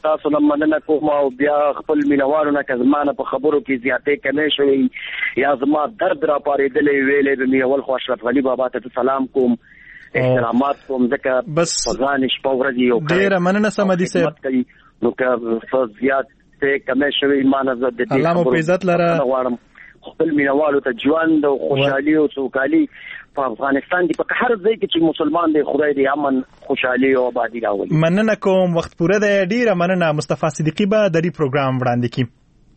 تاسو نه مننه کوم او بیا خپل مینوالو نه کزمانه په خبرو کې زیاتې کمې شوې یا زما درد را پارېدلې ویلې به مې اول خو اشرف غنی بابا ته سلام کوم احترامات کوم ځکه بس ځان شپه ورځ یو ډېره مننه سمدي صاحب نو که زیات ته کمې شوې ایمان زه د دې الله مو په عزت لره غواړم خپل مینوالو ته ژوند او خوشحالي او سوکالي په افغانستان کې په هر ځای کې چې مسلمان دی خدای دې امن خوشحالي او آبادی راولي. مننه کوم وخت پوره دی ډیره مننه. مصطفی صدیقی به د دې پروګرام وړاندې کړي.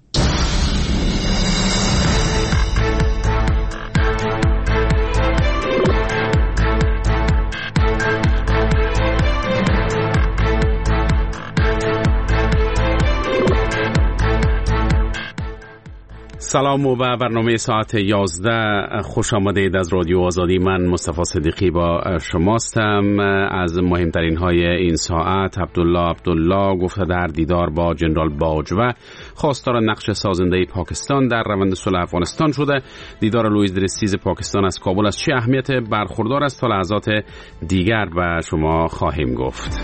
سلام و به برنامه ساعت 11 خوش آمدید از رادیو آزادی. من مصطفی صدیقی با شماستم. از مهمترین های این ساعت: عبدالله گفته در دیدار با جنرال باجوه خواستار نقش سازنده پاکستان در روند صلح افغانستان شده. دیدار لوئیس درستیز پاکستان از کابل از چه اهمیت برخوردار است تا لحظات دیگر به شما خواهیم گفت.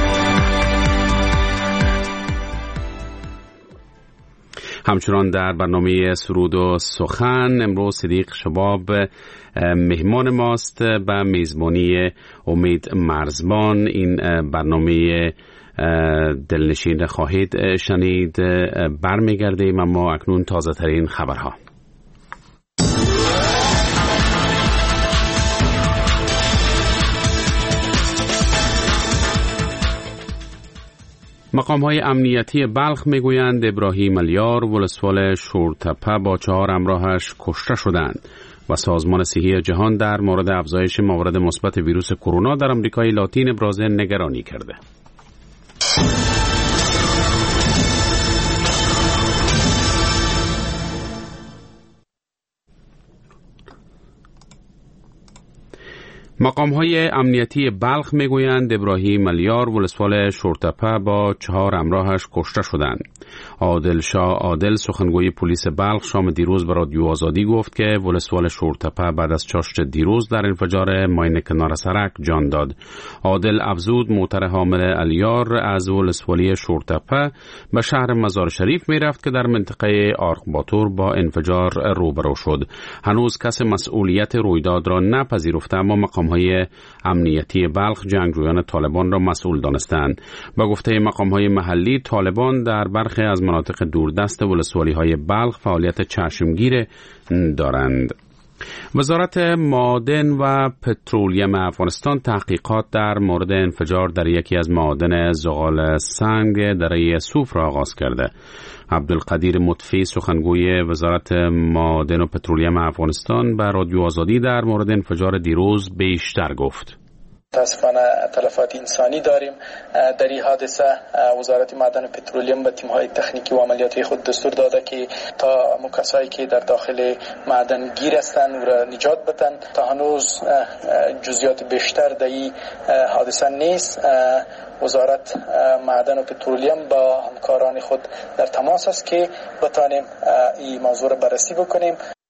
همچنان در برنامه سرود و سخن امروز صدیق شباب مهمان ماست به میزبانی امید مرزبان. این برنامه دلنشین خواهید شنید. برمیگردیم اما اکنون تازه ترین خبرها. مقام‌های امنیتی بلخ میگویند ابراهیم الیار ولسوال شورتپه با 4 همراهش کشته شدند و سازمان صحی جهان در مورد افزایش موارد مثبت ویروس کرونا در آمریکای لاتین ابراز نگرانی کرده. مقام‌های امنیتی بلخ میگویند ابراهیم الیار ولسوال شورتپه با 4 همراهش کشته شدند. عادل شاه عادل سخنگوی پلیس بلخ شام دیروز به رادیو آزادی گفت که ولسوال شورتپه بعد از چاشت دیروز در انفجار ماین کنار سرک جان داد. عادل افزود موتر حامل الیار از ولسوالی شورتپه به شهر مزار شریف میرفت که در منطقه آرخباتور با انفجار روبرو شد. هنوز کس مسئولیت رویداد را نپذیرفته اما مقام‌های امنیتی بلخ جنگجویان طالبان را مسئول دانستند. با گفته مقام‌های محلی طالبان در برخی از مناطق دوردست ولسوالی‌های بلخ فعالیت چشمگیر دارند. وزارت معادن و پترولیم افغانستان تحقیقات در مورد انفجار در یکی از معادن زغال سنگ دره صوف را آغاز کرده. عبدالقدیر مطفی سخنگوی وزارت معادن و پترولیم افغانستان به رادیو آزادی در مورد انفجار دیروز بیشتر گفت. متاسفانه تلفات انسانی داریم. در این حادثه وزارت معدن و پترولیم به تیم‌های تکنیکی و عملیاتی خود دستور داده که تا کسایی که در داخل معدن گیر هستند را نجات بدن. تا هنوز جزئیات بیشتر در این حادثه نیست. وزارت معدن و پترولیم با همکاران خود در تماس است که بتانیم این موضوع را بررسی بکنیم.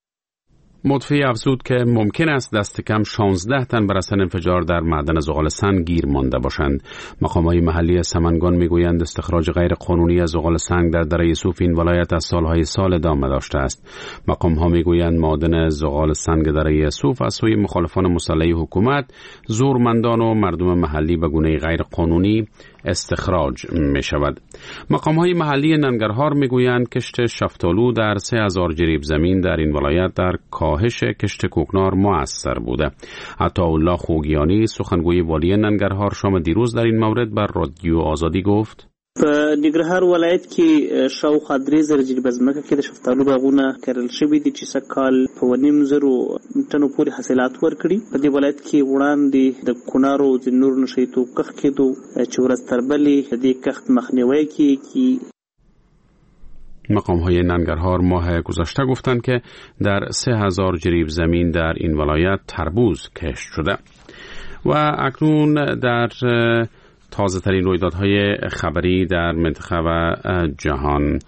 مطفی افزود که ممکن است دست کم 16 تن بر اثر انفجار در معدن زغال سنگ گیر مانده باشند. مقام‌های محلی سمنگان میگویند استخراج غیر قانونی از زغال سنگ در دره صوف این ولایت از سالهای سال ادامه داشته است. مقام‌ها میگویند معدن زغال سنگ دره صوف از سوی مخالفان مسلح حکومت، زورمندان و مردم محلی به گونه غیر قانونی استخراج می شود. مقام‌های محلی ننگرهار میگویند کشت شفتالو در 3000 جریب زمین در این ولایت در کاهش کشت کوکنار مؤثر بوده. عطاالله خوگیانی سخنگوی والی ننگرهار شام دیروز در این مورد بر رادیو آزادی گفت: په ننګرهار ولایت کې شاوخوا 3000 جریبه ځمکه کې د شفتالو باغونه کرل شوي دي چې سکهال په 1.5 ټنو پورې حاصلات ورکړي. په دې ولایت کې وړاندې د کونارو د نور نشیتو کښت کېدو چې ورځ تر بلې د دې کښت مخنیوی کیږي. مقام‌های ننگرهار ماه گذشته گفتند که در 3000 جریب زمین در این ولایت تربوز کشت شده. و اکنون در تازه ترین رویدادهای خبری در منطقه و جهان.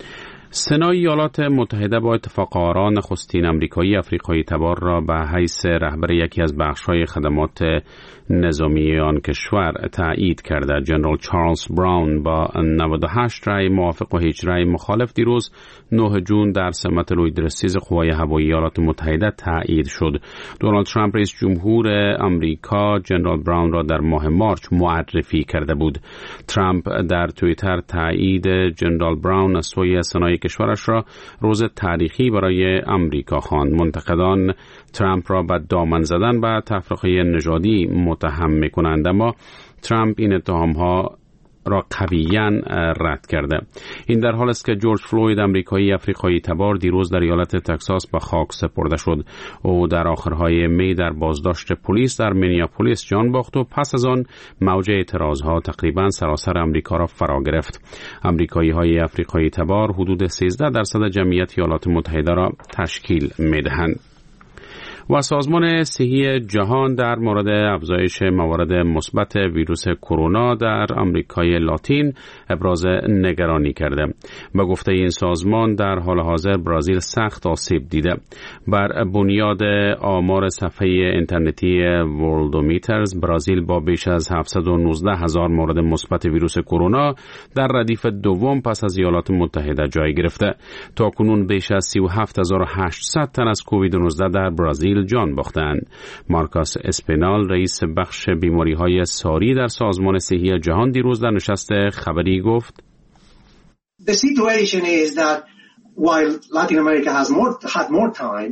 سنای ایالات متحده با اتفاق آرا نخستین امریکایی افریقایی تبار را به حیث رهبر یکی از بخش‌های خدمات نظامی آن کشور تایید کرده. جنرال چارلز براون با 98 رأی موافق و هیچ رأی مخالف دیروز 9 جون در سمت لوید رستیز قوای هوایی ایالات متحده تایید شد. دونالد ترامپ رئیس جمهور آمریکا جنرال براون را در ماه مارچ معرفی کرده بود. ترامپ در توییتر تایید جنرال براون از سوی سنای کشورش را روز تاریخی برای آمریکا خواند. منتقدان ترامپ را به دامن زدن و تفرقه نژادی متهم می‌کنند، اما ترامپ این اتهام‌ها را قویاً رد کرده. این در حال است که جورج فلوید امریکایی افریقایی تبار دیروز در ایالت تگزاس به خاک سپرده شد. او در آخرهای می در بازداشت پلیس در مینیاپولیس جان باخت و پس از آن موج اعتراضها تقریباً سراسر آمریکا را فرا گرفت. امریکایی‌های افریقایی تبار حدود 13% جمعیت ایالات متحده را تشکیل می‌دهند. و سازمان صحی جهان در مورد افزایش موارد مثبت ویروس کرونا در آمریکای لاتین ابراز نگرانی کرده. به گفته این سازمان در حال حاضر برزیل سخت آسیب دیده. بر بنیاد آمار صفحه اینترنتی ورلدومیترز، برزیل با بیش از 719,000 مورد مثبت ویروس کرونا در ردیف دوم پس از ایالات متحده جای گرفته. تاکنون بیش از 37,800 تن از کووید 19 در برزیل جان باختند. مارکاس اسپینال رئیس بخش بیماری‌های ساری در سازمان صحی جهان دیروز در نشست خبری گفت: The situation is that while Latin America had more time,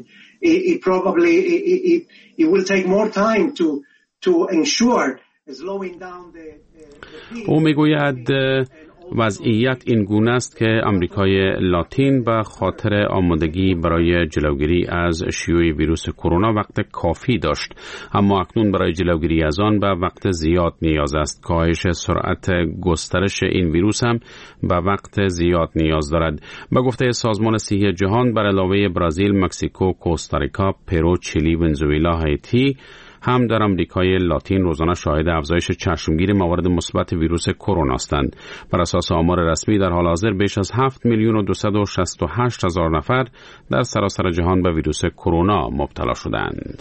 it will take more time to ensure slowing down the او میگوید وضعیت این گونه است که آمریکای لاتین به خاطر آمادگی برای جلوگیری از شیوع ویروس کرونا وقت کافی داشت، اما اکنون برای جلوگیری از آن به وقت زیاد نیاز است. کاهش سرعت گسترش این ویروس هم به وقت زیاد نیاز دارد. به گفته سازمان صحی جهان، بر علاوه برزیل، مکزیکو، کوستاریکا، پرو، چیلی، ونزوئلا، هایتی هم در آمریکای لاتین روزانه شاهد افزایش چشمگیر موارد مثبت ویروس کرونا هستند. بر اساس آمار رسمی در حال حاضر بیش از 7,268,000 نفر در سراسر جهان به ویروس کرونا مبتلا شدند.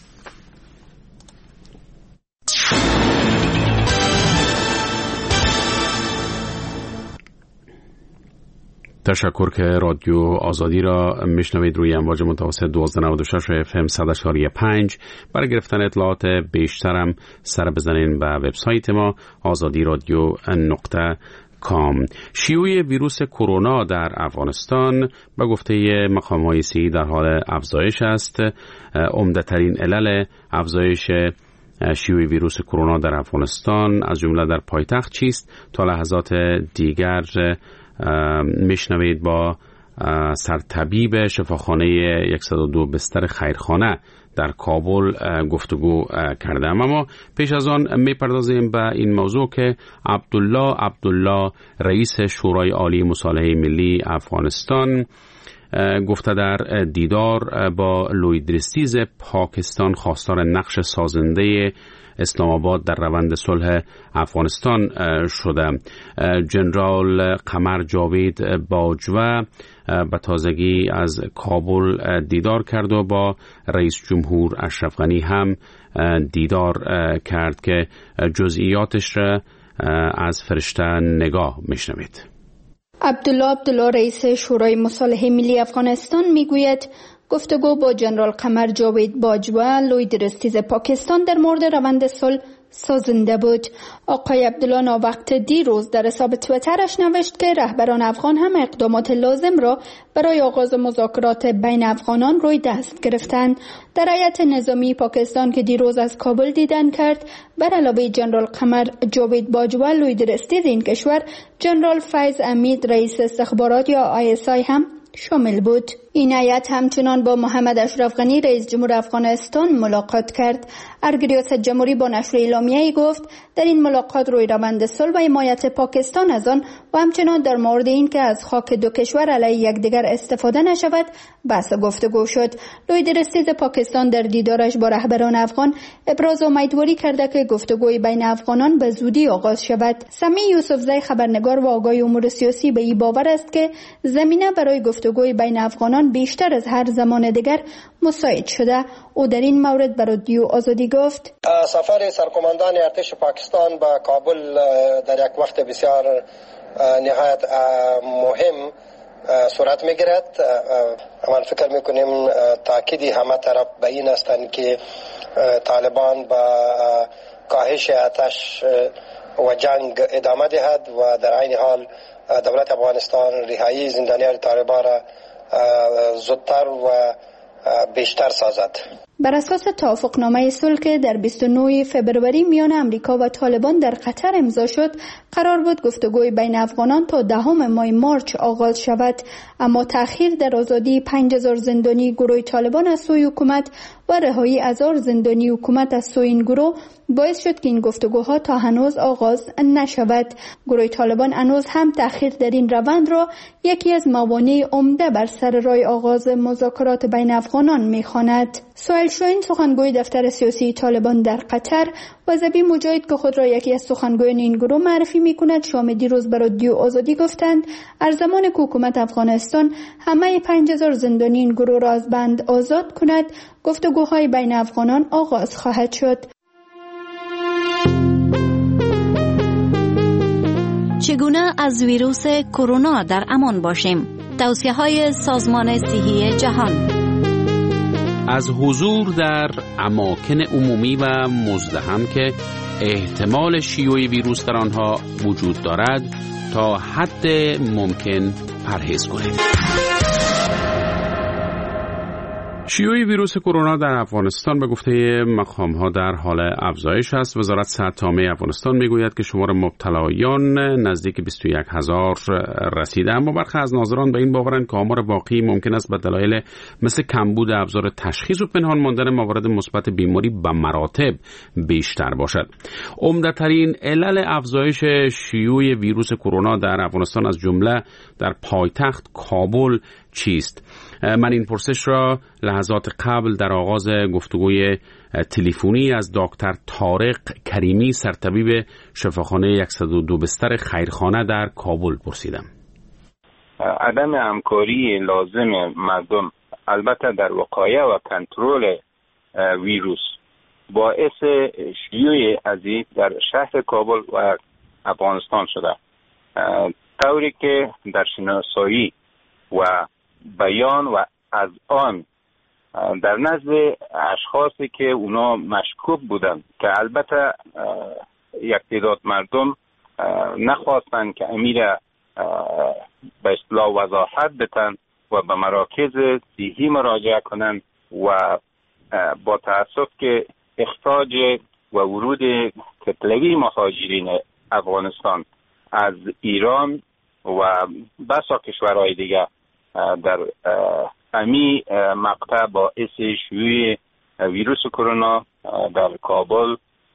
تشکر که رادیو آزادی را میشنوید روی امواج متوسط 1296 FM 100.5. برای گرفتن اطلاعات بیشترم سر بزنین به وبسایت ما azadi.radio.com. شیوع ویروس کرونا در افغانستان به گفته مقام‌های صحی در حال افزایش است. عمده‌ترین علل افزایش شیوع ویروس کرونا در افغانستان از جمله در پایتخت چیست؟ تا لحظات دیگر میشنوید با سرطبیب شفاخانه 102 بستر خیرخانه در کابل گفتگو کردم. اما پیش از آن میپردازیم به این موضوع که عبدالله رئیس شورای عالی مصالحه ملی افغانستان گفته در دیدار با لوید رستیز پاکستان خواستار نقش سازنده اسلام آباد در روند صلح افغانستان شده. جنرال قمر جاوید باجوه به تازگی از کابل دیدار کرد و با رئیس جمهور اشرف غنی هم دیدار کرد که جزئیاتش را از فرشته نگاه میشنوید. عبدالله رئیس شورای مصالحه ملی افغانستان میگوید گفتگو با جنرال قمر جاوید باجوه لوید رستیز پاکستان در مورد روند صلح سازنده بود. آقای عبدالله ناوقت دیروز در حساب توییترش نوشت که رهبران افغان هم اقدامات لازم را برای آغاز مذاکرات بین افغانان روی دست گرفتند. در هیئت نظامی پاکستان که دیروز از کابل دیدن کرد، بر علاوه جنرال قمر جاوید باجوه لوید رستیز این کشور، جنرال فیض امید رئیس استخبارات یا ISI هم شامل بود. این هیئت همچنان با محمد اشرف غنی رئیس جمهور افغانستان ملاقات کرد. ارگ ریاست جمهوری با نشر اعلامیه‌ای گفت در این ملاقات روی روند صلح و حمایت پاکستان از آن و همچنان در مورد این که از خاک دو کشور علیه یکدیگر استفاده نشود بحث گفتگو شد. لوید رستیز پاکستان در دیدارش با رهبران افغان ابراز امیدواری کرده که گفتگوی بین افغانان به زودی آغاز شود. سمیع یوسفزی خبرنگار و آگاه امور سیاسی به این باور است که زمینه برای گفتگوی بین افغانان بیشتر از هر زمان دیگر مساعد شده. او در این مورد به رادیو آزادی گفت: سفر سرکوماندان ارتش پاکستان به کابل در یک وقت بسیار نهایت مهم صورت میگیرد. من فکر میکنیم تاکیدی همه طرف به این هستند که طالبان با کاهش آتش و جنگ ادامه دهد و در عین حال دولت افغانستان رهایی زندانیان طالبان را زودتر و بیشتر سازد. بر اساس توافقنامه صلح که در 29 فبروری میان امریکا و طالبان در قطر امضا شد، قرار بود گفتگوی بین افغانان تا 10 ماه مارچ آغاز شود، اما تأخیر در آزادی 5000 زندانی گروه طالبان از سوی حکومت و رهایی 1000 زندانی حکومت از سوی این گروه باعث شد که این گفتگوها تا هنوز آغاز نشود. گروه طالبان هنوز هم تأخیر در این روند را یکی از موانع عمده بر سر راه آغاز مذاکرات بین افغانان می‌خواند. سهیل شاهین سخنگوی دفتر سیاسی طالبان در قطر و ذبیح مجاهد که خود را یکی از سخنگویان این گروه معرفی می‌کند شام دیروز به رادیو آزادی گفتند از زمان که حکومت افغانستان همه 5000 زندانی این گروه را از بند آزاد کند گفتگوهای بین افغانان آغاز خواهد شد. چگونه از ویروس کرونا در امان باشیم؟ توصیه‌های سازمان صحی جهان. از حضور در اماکن عمومی و مزدحم که احتمال شیوع ویروس در آنها وجود دارد تا حد ممکن پرهیز کنیم. شیوع ویروس کرونا در افغانستان به گفته مقام‌ها در حال افزایش است. وزارت صحت عامه افغانستان میگوید که شمار مبتلایان نزدیک 21000 رسیده، اما برخی از ناظران به این باورند که آمار واقعی ممکن است به دلایل مثل کمبود ابزار تشخیص و پنهان ماندن موارد مثبت بیماری به مراتب بیشتر باشد. عمده‌ترین علل افزایش شیوع ویروس کرونا در افغانستان از جمله در پایتخت کابل چیست؟ من این پرسش را لحظات قبل در آغاز گفتگوی تلفنی از دکتر طارق کریمی سرطبیب شفاخانه 102 بستر خیرخانه در کابل پرسیدم. عدم همکاری لازم مردم البته در وقایع و کنترل ویروس باعث شیوع عظیم در شهر کابل و افغانستان شده، طوری که در شناسایی و بیان و از آن در نزد اشخاصی که اونا مشکوک بودند که البته یک تعداد مردم نخواستند که امیر به اصطلاح وضاحت بدن و به مراکز صحی مراجعه کنند و با تأسف که اخراج و ورود کتلوی مهاجرین افغانستان از ایران و بسا کشورهای دیگه در امی مقطع باعث شیوع ویروس کرونا در کابل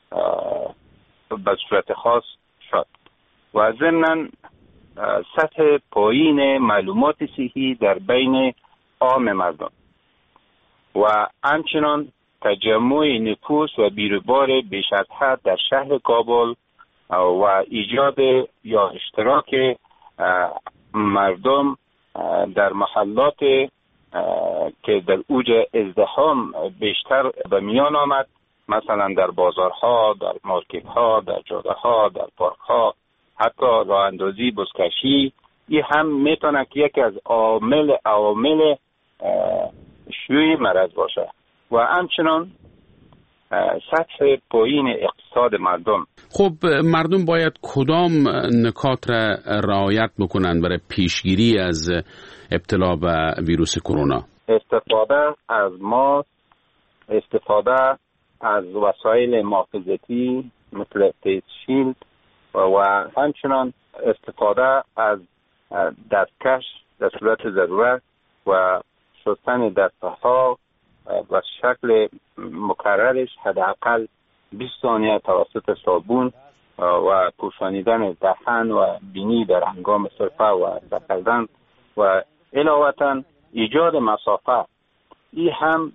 به صورت خاص شد و ضمناً سطح پایین معلومات صحی در بین عام مردم و همچنان تجمع نفوس و بیروبار بیش از حد در شهر کابل و ایجاد یا اشتراک مردم در محلات که در اوج ازدحام بیشتر به میان آمد، مثلا در بازارها، در مارکت‌ها، در جاده‌ها، در پارک‌ها، حتی راه اندازی، بزکشی، این هم میتونه که یکی از عوامل شیوع مرض باشه و همچنان سطح پایین اقتصاد مردم. خب مردم باید کدام نکات را رعایت بکنند برای پیشگیری از ابتلا به ویروس کرونا؟ استفاده از ماسک، استفاده از وسایل محافظتی مثل فیس شیلد و همچنان استفاده از دستکش در صورت ضرورت و شستن دستها و شکل مکررش حداقل 20 ثانیه توسط صابون و پوشانیدن دهن و بینی در هنگام سرفه و دقیقاً و علاوه ایجاد مسافه. این هم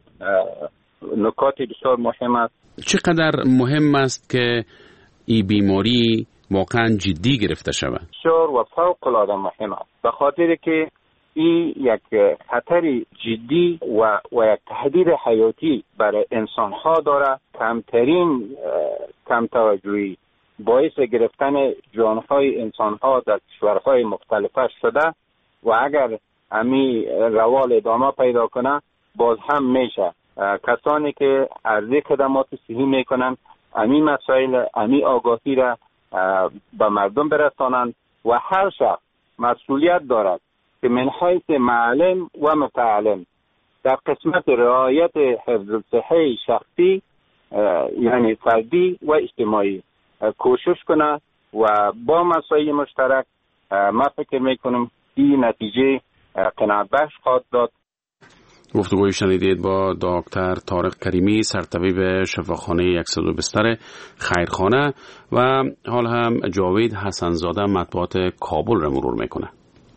نکات بسیار مهم است. چقدر مهم است که این بیماری واقعا جدی گرفته شود؟ بسیار و فوق العاده مهم است، به خاطر که این یک خطر جدی و یک تهدید حیاتی برای انسان ها داره. کمترین کم توجهی باعث گرفتن جانهای انسان ها در کشورهای مختلفه شده و اگر امی روال ادامه پیدا کنه باز هم میشه. کسانی که عرضه خدمات صحی میکنن امی مسائل امی آگاهی را به مردم برسانند و هر شخص مسئولیت دارد که من حیث معلم و متعلم در قسمت رعایت حفظ الصحه شخصی یعنی فردی و اجتماعی کوشش کنه و با مسائل مشترک ما فکر میکنم این نتیجه قناعت بخش خواهد داد. گفتگوی شنیدید با دکتر طارق کریمی، سرطبیب شفاخانه 102 بستر خیرخانه و حال هم جاوید حسنزاده مطبوعات کابل را مرور میکنه.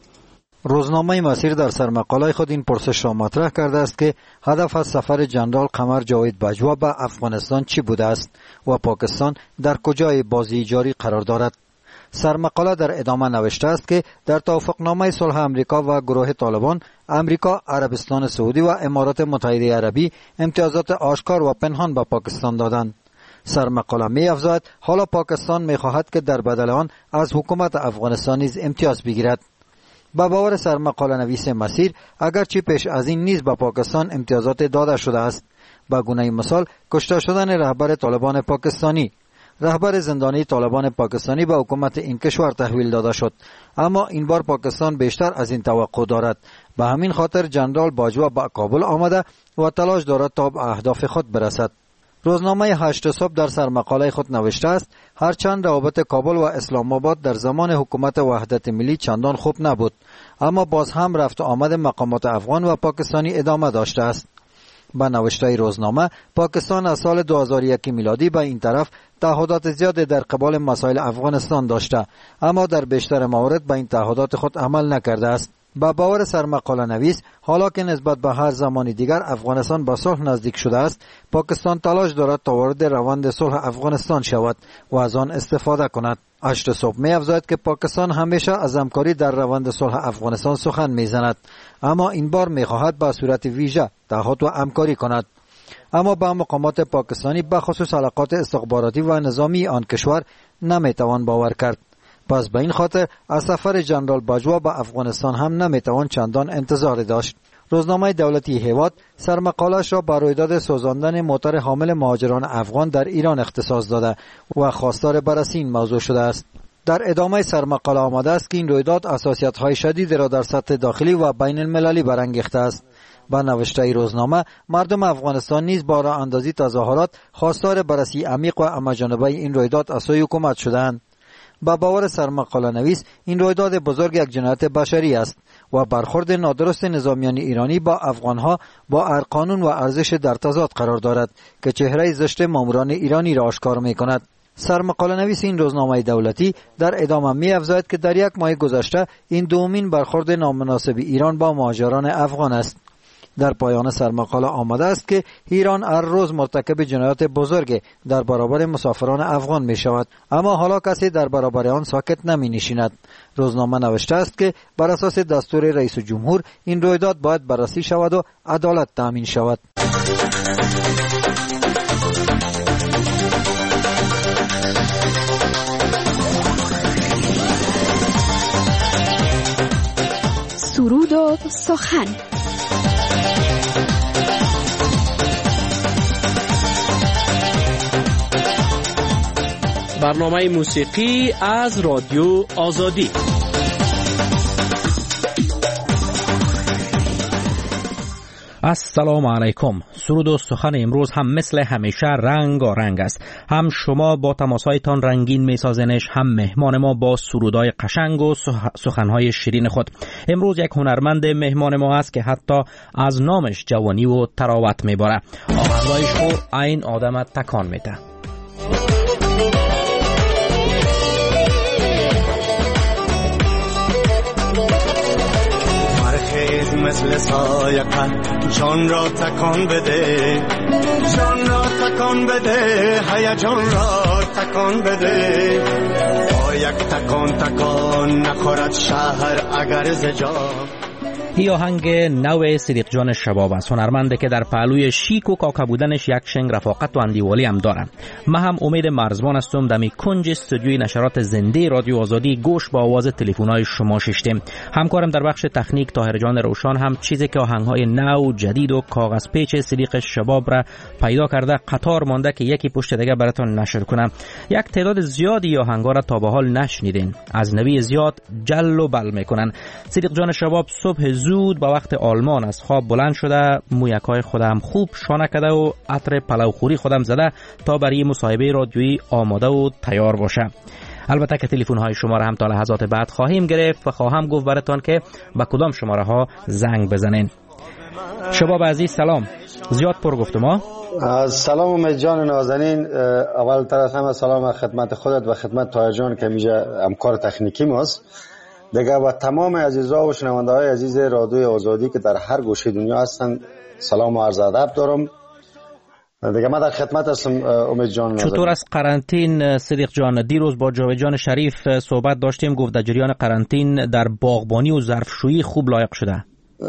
روزنامه مسیر در سرمقاله خود این پرسش را مطرح کرده است که هدف از سفر جنرال قمر جاوید باجوا به افغانستان چی بوده است و پاکستان در کجای بازی جاری قرار دارد. سرمقاله در ادامه نوشته است که در توافقنامه صلح امریکا و گروه طالبان، امریکا، عربستان سعودی و امارات متحده عربی امتیازات آشکار و پنهان به پاکستان دادند. سرمقاله می افزاید حالا پاکستان می خواهد که در بدل آن از حکومت افغانستان نیز امتیاز بگیرد. با باور سرمقاله نویس مسیر اگرچه پیش از این نیز به پاکستان امتیازات داده شده است. به گونه مثال کشته شدن رهبر طالبان پاکستانی، رهبر زندانی طالبان پاکستانی به حکومت این کشور تحویل داده شد، اما این بار پاکستان بیشتر از این توقع دارد. به همین خاطر جنرال باجوا به کابل آمده و تلاش دارد تا به اهداف خود برسد. روزنامه 8 صبح در سرمقاله خود نوشته است هرچند روابط کابل و اسلام آباد در زمان حکومت وحدت ملی چندان خوب نبود، اما باز هم رفت و آمد مقامات افغان و پاکستانی ادامه داشته است. با نوشته روزنامه پاکستان از سال 2001 میلادی به این طرف تعهدات زیاد در قبال مسائل افغانستان داشته، اما در بیشتر موارد به این تعهدات خود عمل نکرده است. با باور سرمقاله نویس حالا که نسبت به هر زمانی دیگر افغانستان به صلح نزدیک شده است، پاکستان تلاش دارد تا وارد روند صلح افغانستان شود و از آن استفاده کند. 8 صبح می افزاید که پاکستان همیشه از همکاری در روند صلح افغانستان سخن میزند، اما این بار می خواهد به صورت ویژه تعهد و همکاری کند. اما با مقامات پاکستانی به خصوص علاقات استخباراتی و نظامی آن کشور نمی توان باور کرد. پس به این خاطر از سفر جنرال باجوا به افغانستان هم نمیتوان چندان انتظار داشت. روزنامه دولتی هیواد سرمقاله‌اش را بر رویداد سوزاندن موتر حامل مهاجران افغان در ایران اختصاص داده و خواستار بررسی این موضوع شده است. در ادامه سرمقاله آمده است که این رویداد حساسیت‌های شدید را در سطح داخلی و بین المللی برانگیخته است. با نوشته روزنامه مردم افغانستان نیز با راه اندازی تظاهرات خواستار بررسی عمیق و همه‌جانبه این رویداد از سوی حکومت شدند. با باور سرمقاله نویس این رویداد بزرگ یک جنایت بشری است و برخورد نادرست نظامیان ایرانی با افغانها با ارقانون و ارزش در تضاد قرار دارد که چهره زشت ماموران ایرانی را آشکار می کند. سرمقاله نویس این روزنامه دولتی در ادامه می افزاید که در یک ماه گذشته این دومین برخورد نامناسب ایران با مهاجران افغان است. در پایان سرمقاله آمده است که ایران هر روز مرتکب جنایات بزرگ در برابر مسافران افغان می شود، اما حالا کسی در برابر آن ساکت نمی نشیند. روزنامه نوشته است که بر اساس دستور رئیس جمهور این رویداد باید بررسی شود و عدالت تامین شود. سرود و سخن. برنامه موسیقی از رادیو آزادی. السلام علیکم. سرود و سخن امروز هم مثل همیشه رنگارنگ است. هم شما با تماسهایتان رنگین میسازنش، هم مهمان ما با سرودای قشنگ و سخنهای شیرین خود. امروز یک هنرمند مهمان ما است که حتی از نامش جوانی و تراوت میباره. آهنگایش رو این آدم تکان میده. مثل سایقه جان را تکان بده، جان را تکان بده، هیجان را تکان بده. با یک تکان نخورد شهر اگر زجام. این آهنگ نو صدیق جان شباب است، هنرمنده که در پهلوی شیک و کاکا بودنش یک شنگ رفاقت و اندیوالی هم داره. من هم امید مرزبان هستم دمی کنج استودیوی نشرات زنده رادیو آزادی گوش با آواز تلفن‌های شما ششتیم. همکارم در بخش تکنیک طاهر جان روشن هم چیزی که آهنگ‌های نو جدید و کاغذ پیچ صدیق شباب را پیدا کرده قطار مانده که یکی پشت دیگه براتون نشر کنم. یک تعداد زیادی آهنگا را تا به حال نشنیدین، از نوی زیاد جل و بل میکنن. صدیق جان شباب صبح زود با وقت آلمان از خواب بلند شده، مویکای خودم خوب شانه کرده و عطر پلوخوری خودم زده تا برای مصاحبه رادیویی آماده و تیار باشه. البته که تلفن های شما را هم تا لحظات بعد خواهیم گرفت و خواهم گفت براتون که با کدام شماره ها زنگ بزنین. شباب عزیز سلام. زیاد پر گفتم ها. سلام امید جان نازنین. اول تر از همه سلام خدمت خودت و خدمت طاهر جان که میشه همکار تکنیکی ماست دیگه، و تمام عزیزا و شنونده های عزیز رادیو آزادی که در هر گوشه دنیا هستن سلام و عرض ادب دارم دیگه. من در خدمت هستم امید جان. چطور از قرنطین صدیق جان؟ دیروز با جاوید جان شریف صحبت داشتیم، گفت در جریان قرنطین در باغبانی و ظرفشویی خوب لایق شده.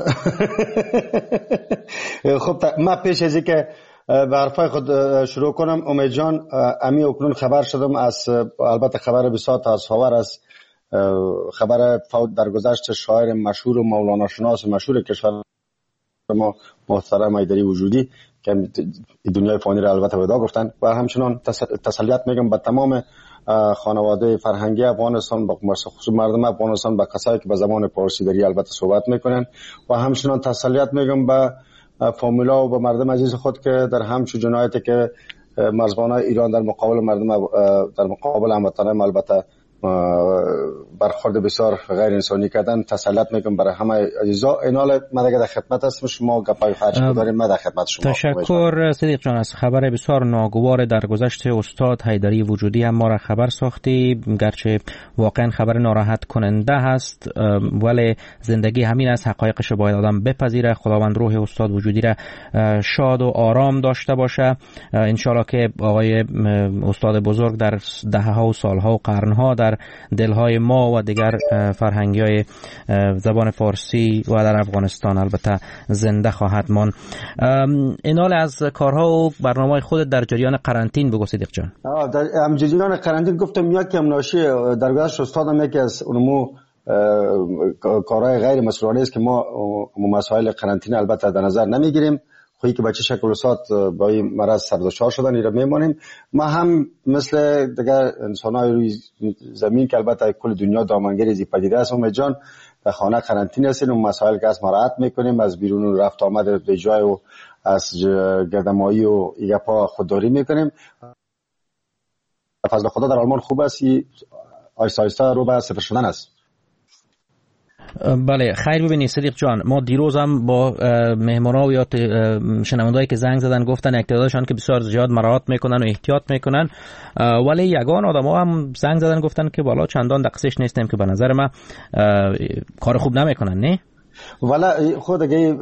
خب من پیش از اینکه به حرفای خود شروع کنم امید جان، امی اکنون خبر شدم از، البته خبر بسیار تاسف‌آور است، خبر فوت درگذشت شاعر مشهور و مولانا شناس مشهور کشور ما محترم حیدری وجودی که دنیای فانی را البته ودا گفتن، و همچنان تسلیت میگم به تمام خانواده فرهنگی افغانستان، با خصوص مردم افغانستان، به کسایی که به زبان فارسی دری البته صحبت میکنن، و همچنان تسلیت میگم به فامیلا و به مردم عزیز خود که در همچون جنایتی که مرزبانای ایران در مقابل مردم در مقابل هموطنان البته برخورد بسیار غیر انسانی کردن. تسلیت میگم برای همه عزیزا. اینال من دیگه در خدمت هستم، شما گپای خرج داریم، من در خدمت شما. تشکر صدیق جان. از خبر بسیار ناگوار درگذشت استاد حیدری وجودی هم ما را خبر ساختی، گرچه واقعا خبر ناراحت کننده هست ولی زندگی همین است، حقایقش باید آدم بپذیره. خداوند روح استاد وجودی را شاد و آرام داشته باشه. ان شاءالله که آقای استاد بزرگ در دهها و سالها و قرنها در دلهای ما و دیگر فرهنگی‌های زبان فارسی و در افغانستان البته زنده خواهد ماند. اینال از کارها و برنامه‌های خودت در جریان قرنطین بگو صدیق جان. در جریان قرنطین گفتم یکی ناشی درگذشت استادم یکی از اونمو کارهای غیر مسئولانه است که ما مسائل قرنطینه البته در نظر نمیگیریم، خویی که بچه شکل استاد با این مرض سردشار شدن ایرا میمانیم. ما هم مثل دیگر انسان‌های روی زمین که البته کل دنیا دامنگیر زی پدیده است امید جان، در خانه قرنطینه هستیم و مسائل که از مراعات میکنیم، از بیرون رفت آمد به جای و از گردمایی و ایگپا خودداری میکنیم. فضل خدا در آلمان خوب است، آیسته آیسته رو به صفر شدن است. بله خیر. ببینید صدیق جان، ما دیروز هم با مهمانا یا شنوندهایی که زنگ زدن گفتن اقتدارشان که بسیار زیاد مراعات میکنن و احتیاط میکنن، ولی یگان آدما هم زنگ زدن گفتن که والا چندان دقیقش نیستیم که به نظر من کار خوب نمیکنن. نه والا خود اگه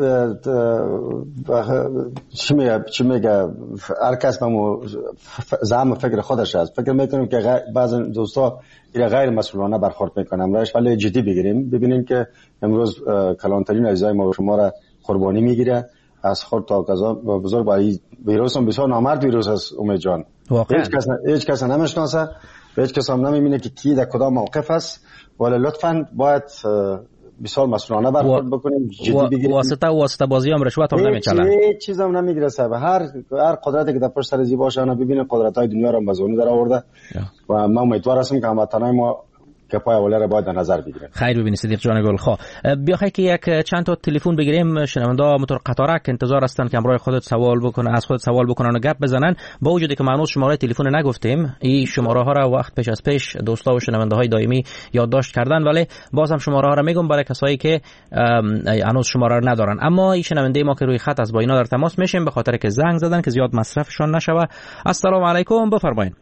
چی میگه هر کس به زعم فکر خودش هست. فکر میکنم که بعضی دوستا اینا غیر مسئولانه برخورد میکنن راش، ولی جدی بگیریم. ببینین که امروز کلانترین عزیزای ما شما را قربانی میگیره، از خرد تا غذا بزرگ با ویروس هم بسیار نامرد ویروس است امید جان. هیچ کس نمیشناسه، هیچ کس هم نمیبینه که کی در کدام موقف است، ولی لطفاً باید بسیار مسئولانه برخورد بکنیم، جدی بگیریم. واسطه بازی هم رشوت هم نمیچلن، هیچ چیز هم نمیگیره صاحب. هر قدرتی که در پشت سر زی باشه انا ببینه قدرت‌های دنیا رو مزونی در آورده و ما امیدوار هستیم که هموطنان ما که پای اوله را باید در نظر بگیرن. خیر ببینید صدیق جان گل. خب بیا که یک چند تا تلفن بگیریم. شنونده مطور قطارک انتظار هستن که همراه خودت سوال بکنن، از خودت سوال بکنن و گپ بزنن. با وجودی که مانوس شماره تلفن نگفتیم، این شماره ها را وقت پیش از پیش دوستا و شنونده های دائمی یادداشت کردن، ولی بازم شماره ها را میگم برای کسایی که هنوز شماره را ندارن. اما این شنونده ما که روی خط از با اینا در تماس میشیم به خاطر که زنگ زدن که زیاد مصرفشون نشوه. السلام علیکم، بفرمایید.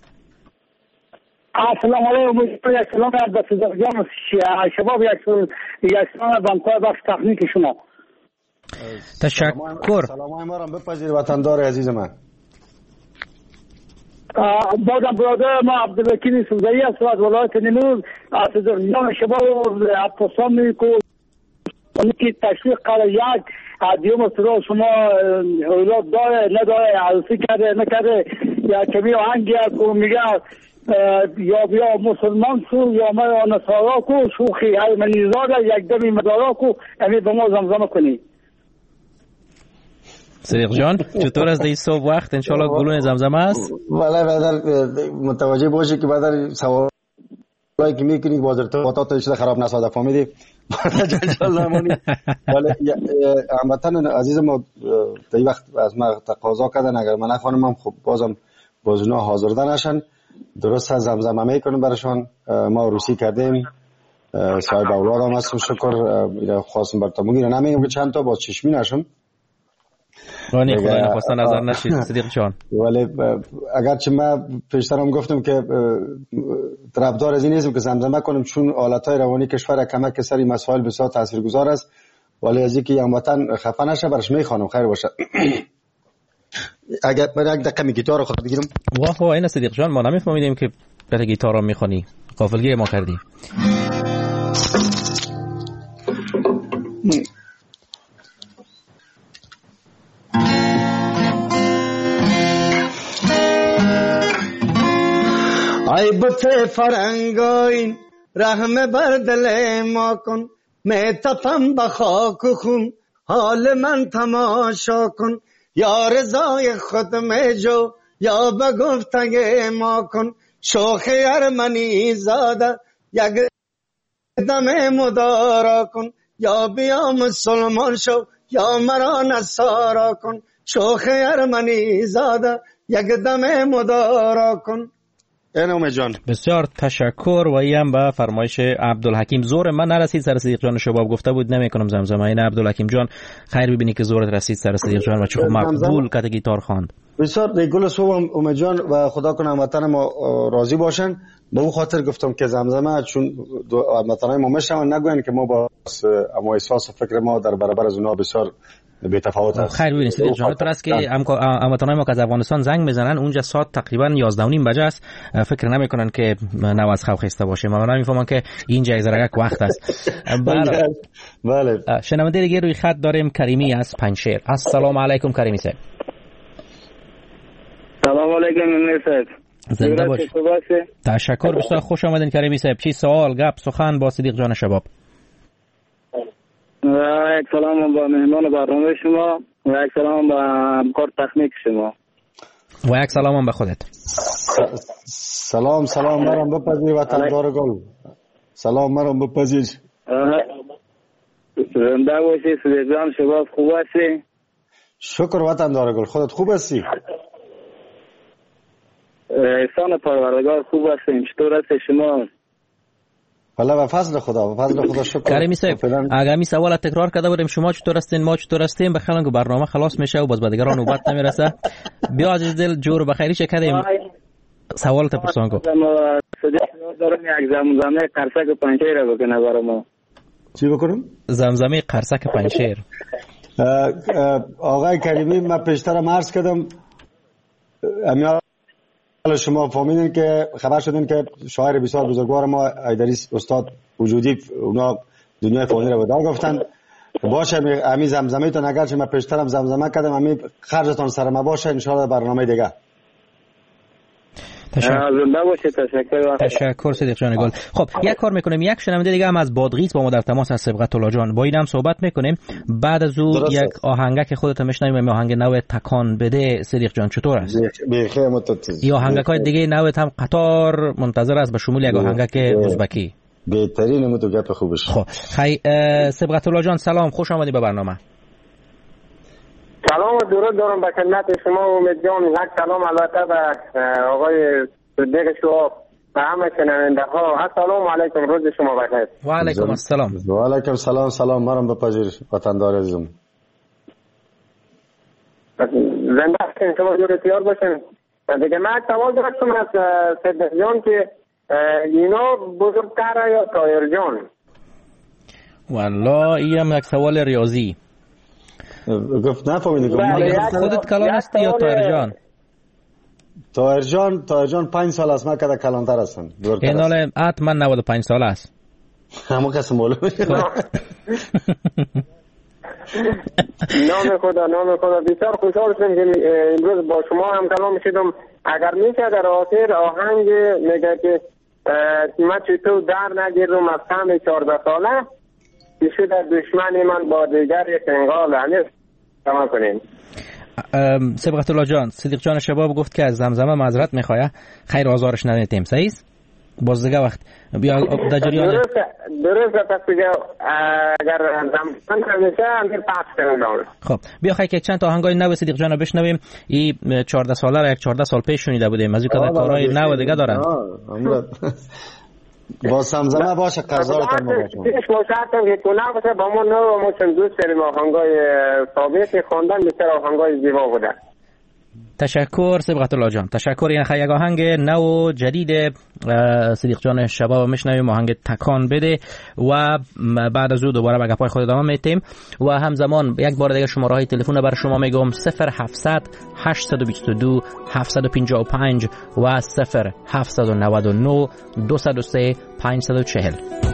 السلام علیکم. یک سلام به صدیق جان شباب، یک سلام بنکار بخش تکنیک شما. تشکر. سلام ما را بپذیر وطندار عزیز من. بازم برادر ما عبدالوکیل سوزایی است از ولایت نیمروز. صدیق جان شباب افسان میکنم که تشویق قرار یک دیوم سرا شما اولاد داره نداره، عروسی کرده نکرده، یا کمی آهنگی که میگه یا بیا مسلمان شو یا ما نصارا کو شوخی های منیزاده یک دمی مدارا کو امی به ما زمزمه کنی. صدیق جان چطور از این صبح وقت انشالله گلون زمزمه است؟ ولی بدر متوجه باشی که بدر سوالایی که میکنید باز ارتباطات ایشده خراب نساده فهمیدی؟ جنجال زمانی. ولی هموطن عزیز ما تا این وقت از ما تقاضا کردن اگر من نخوانم خب بازم بازونا حاضر نشن، درست از زمزمه میکنیم برشان. ما روسی کردیم، صاحب اولاد هم هستم شکر، خواستم بر تا مگیره نمیگم که چند تا باز چشمی نشم رانی خدای نخواسته نظر نشید صدیق جان. ولی اگرچه من پیشترم گفتم که طرفدار از این نیستم که زمزمه کنم، چون آلتهای روانی کشور کمک سری مسائل بسیار تاثیرگذار است، ولی از اینکه هموطن خفه نشه برش میخوانم. خیر باشه. اگر من یک دقیقه گیتار رو خود بگیرم. واه این صدیق جان ما نمیفهمیدیم که برای گیتار رو میخونی، غافلگیر ما کردی. ای بت فرنگاین رحم بر دل ما کن، میتپم به خاک و خون حال من تماشا کن، یا رضای خود می جو یا به گفتگ ما کن، شوخ ارمنی زاده یک دم مدارا کن، یا بیا مسلمان شو یا مرا نصارا کن، شوخ ارمنی زاده یک دم مدارا کن. اینو جان بسیار تشکر. و این به فرمایش عبدالحکیم. زور من نرسید سر صدیق جان شباب گفته بود نمیکنم زمزمه. این عبدالحکیم جان خیر ببینی که زورت رسید سر صدیق جان و چه خوب مقبول که گیتار خواند. بسیار گل صبح امید جان و خدا کنه هموطن ما راضی باشن. به اون خاطر گفتم که زمزمه چون هموطنای ما میشن نگوین که ما با اما احساس و فکر ما در برابر از اونها بسیار بی تفاوت است. خیر ببینید صدیق جان تو است که هموطنای ما که از افغانستان زنگ میزنن اونجا ساعت تقریبا 11:30 بجه است، فکر نمیکنن که نو از خواب خسته باشه. ما نمیفهمن که اینجا یک وقت است. بله. شنونده دیگه روی خط داریم کریمی از پنجشیر. السلام علیکم کریمی صاحب. سلام علیکم امیر صاحب. زنده باش. تشکر بسیار خوش آمدین کریمی صاحب. چی سوال گپ سخن با صدیق جان شباب؟ یک سلام با مهمان برنامه شما و یک سلام با همکار تکنیک شما و یک سلام به خودت. سلام مرم بپذیر وطندار گل. سلام مرم بپذیر. زنده باشی صدیق جان شباب. خوب هستی؟ شکر وطندار گل. خودت خوب هستی؟ احسان پروردگار خوب هستیم. چطور هستی شما؟ والا به فضل خدا شکر. کریمی صاحب اگر می سوال تکرار کرده بودیم شما چطور هستین ما چطور هستیم بخیرن که برنامه خلاص میشه و باز به دیگران نوبت نمیرسه. بیا عزیز دل جور بخیری چه کردیم سوال ته پرسان کو. صدیق دارم یک زمزمه قرصک پنجشیر رو بکنه برای ما. چی بکنم؟ زمزمه قرصک پنجشیر. آقای کریمی من پیشترم عرض کردم امیال شما فهمیدین که خبر شدین که شاعر بسیار بزرگوار ما ایدریس استاد وجودی اونا دنیای فانی رو به در گفتن. باشه امی زمزمه تو نگر چه من پیشترم زمزمه کردم امی خرجتان سر ما باشه ان شاء الله برنامه دیگه. زنده باشید. تشکر صدیق جان گل. خب یک کار میکنیم، یک شنونده دیگه هم از بادغیس با ما در تماس هست، صبغت الله جان، با این هم صحبت میکنیم. بعد از او یک آهنگک خودت میشنویم، آهنگ نو تکان بده. صدیق جان چطور است؟ بخیر متوجه. یا آهنگکای دیگه نوت هم قطار منتظر است به شمول یک آهنگک ازبکی. بهترین متو گپ خوبش. خب خی صبغت الله جان سلام، خوش آمدی به برنامه. سلام و درود دارم به خدمت شما و امید جان. یک سلام البته به آقای صدیق شواب و همه شنونده ها. السلام علیکم، روز شما بخیر. و علیکم السلام. و علیکم سلام. سلام مرم بپذیر وطندار عزیزم. زنده هستین، شما جور تیار باشین. دیگه من سوال داشتم از صدیق جان که اینا بزرگتره یا تایر جان؟ والله این یک سوال ریاضی. گفت نفهمیدم. خودت کلان هستی یا تایر جان 5 سال است، من کده کلانتر هستم. این حال حتما 95 سال است. همون کسی معلومه. نام خدا بسیار خوشحال شدم که امروز با شما هم کلام شدم. اگر میشه در آخر آهنگ میگه که من چطور در نگیرم از هم 14 ساله که شده دشمن من با دیگر یک انگال همیست تمام کنیم. صبغت الله جان، صدیق جان شباب گفت که از زمزمه معذرت میخواه، خیر آزارش ندیدیم. صحیح است؟ باز دیگه وقت بیا در جریان درست تفسیر اگر زمان همیشه امیر پاس کنم. خب بیا خیلی که چند تا آهنگای نو صدیق جان رو بشنویم. این 14 ساله را 14 سال پیش شنیده بودیم، از این کار کارهای نو دیگه دارن. با زمزمه باشه قضاوتم نباشه. پیش مشاهدم که کنه باشه با ما نو ما چند دوست داریم آهنگای ثابت خواندن بسیار آهنگای زیبا بوده. تشکر صبغت الله جان، تشکر. این یک آهنگ نو جدید صدیق جان شباب میشنویم، آهنگ تکان بده و بعد از او دوباره به گپای خود ادامه میتیم و همزمان یک بار دیگه شماره های تلفن برای شما میگم 0700 822 755 و 0799 203 540.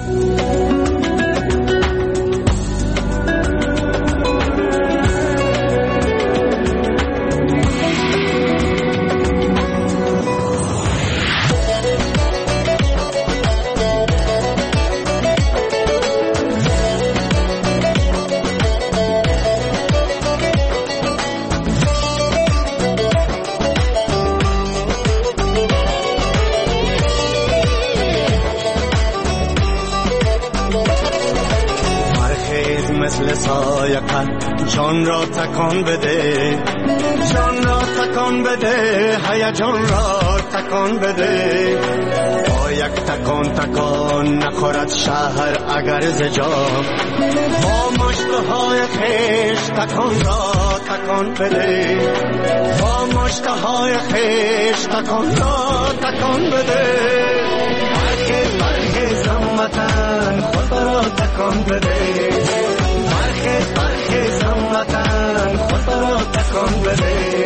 جان را تکان بده، جان را تکان بده، هیجان را تکان بده. با یک تکان نخورد شهر اگر زجام، با مشتهای خیش تکان را تکان بده، با مشتهای خیش تکان را تکان بده. برخیز هموطن خود را تکان بده، برخیز هموطن خود را تکان بده.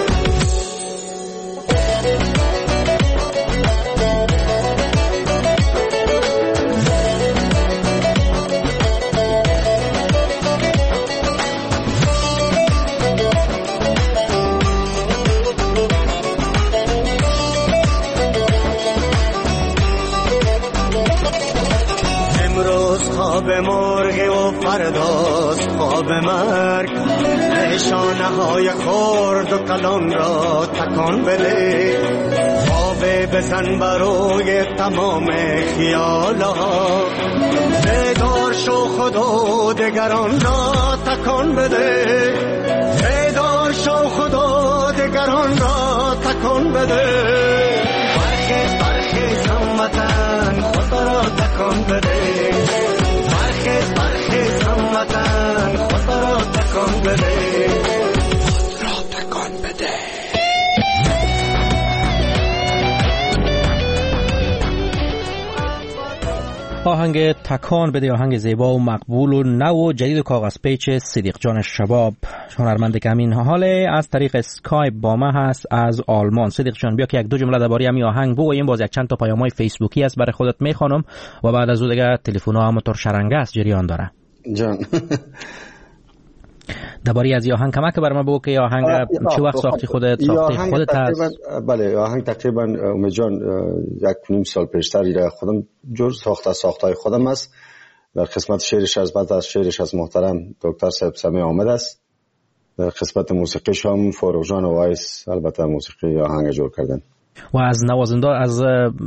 خواب مرغ و فرداست خواب مرگ، نشانه های خرد و کلان را تکان بده. خواب بزن برای تمام خیالها، بیدار شو خود و دگران را تکان بده، بیدار شو خود و دگران را تکان بده. برخیز هموطن خود را تکان بده، برخیز هموطن خود را تکان بده، خود را تکان بده. آهنگ تکان بده، آهنگ زیبا و مقبول و نو و جدید و کاغذ پیچ صدیق جان شباب، هنرمند که همین حاله از طریق اسکایپ با ما هست از آلمان. صدیق جان بیا که یک دو جمله درباره همین آهنگ بگوییم، باز یک چند تا پیام‌های فیسبوکی است برای خودت میخوانم و بعد از اون دیگه تلفن‌ها همونطور شرنگه است جریان داره. جان درباره از آهنگ کمک بر ما بگو که آهنگ چه وقت ساختی خودت؟ ساختی خودت هست؟ بله آهنگ تقریبا امید جان 1.5 سال پیشتر خودم جور ساختای خودم است. در قسمت شعرش از شعرش از محترم دکتر صاحب سمی آمد است. در قسمت موسیقیش هم فاروق جان و وایس البته موسیقی آهنگ جور کردن. و از نوازنده از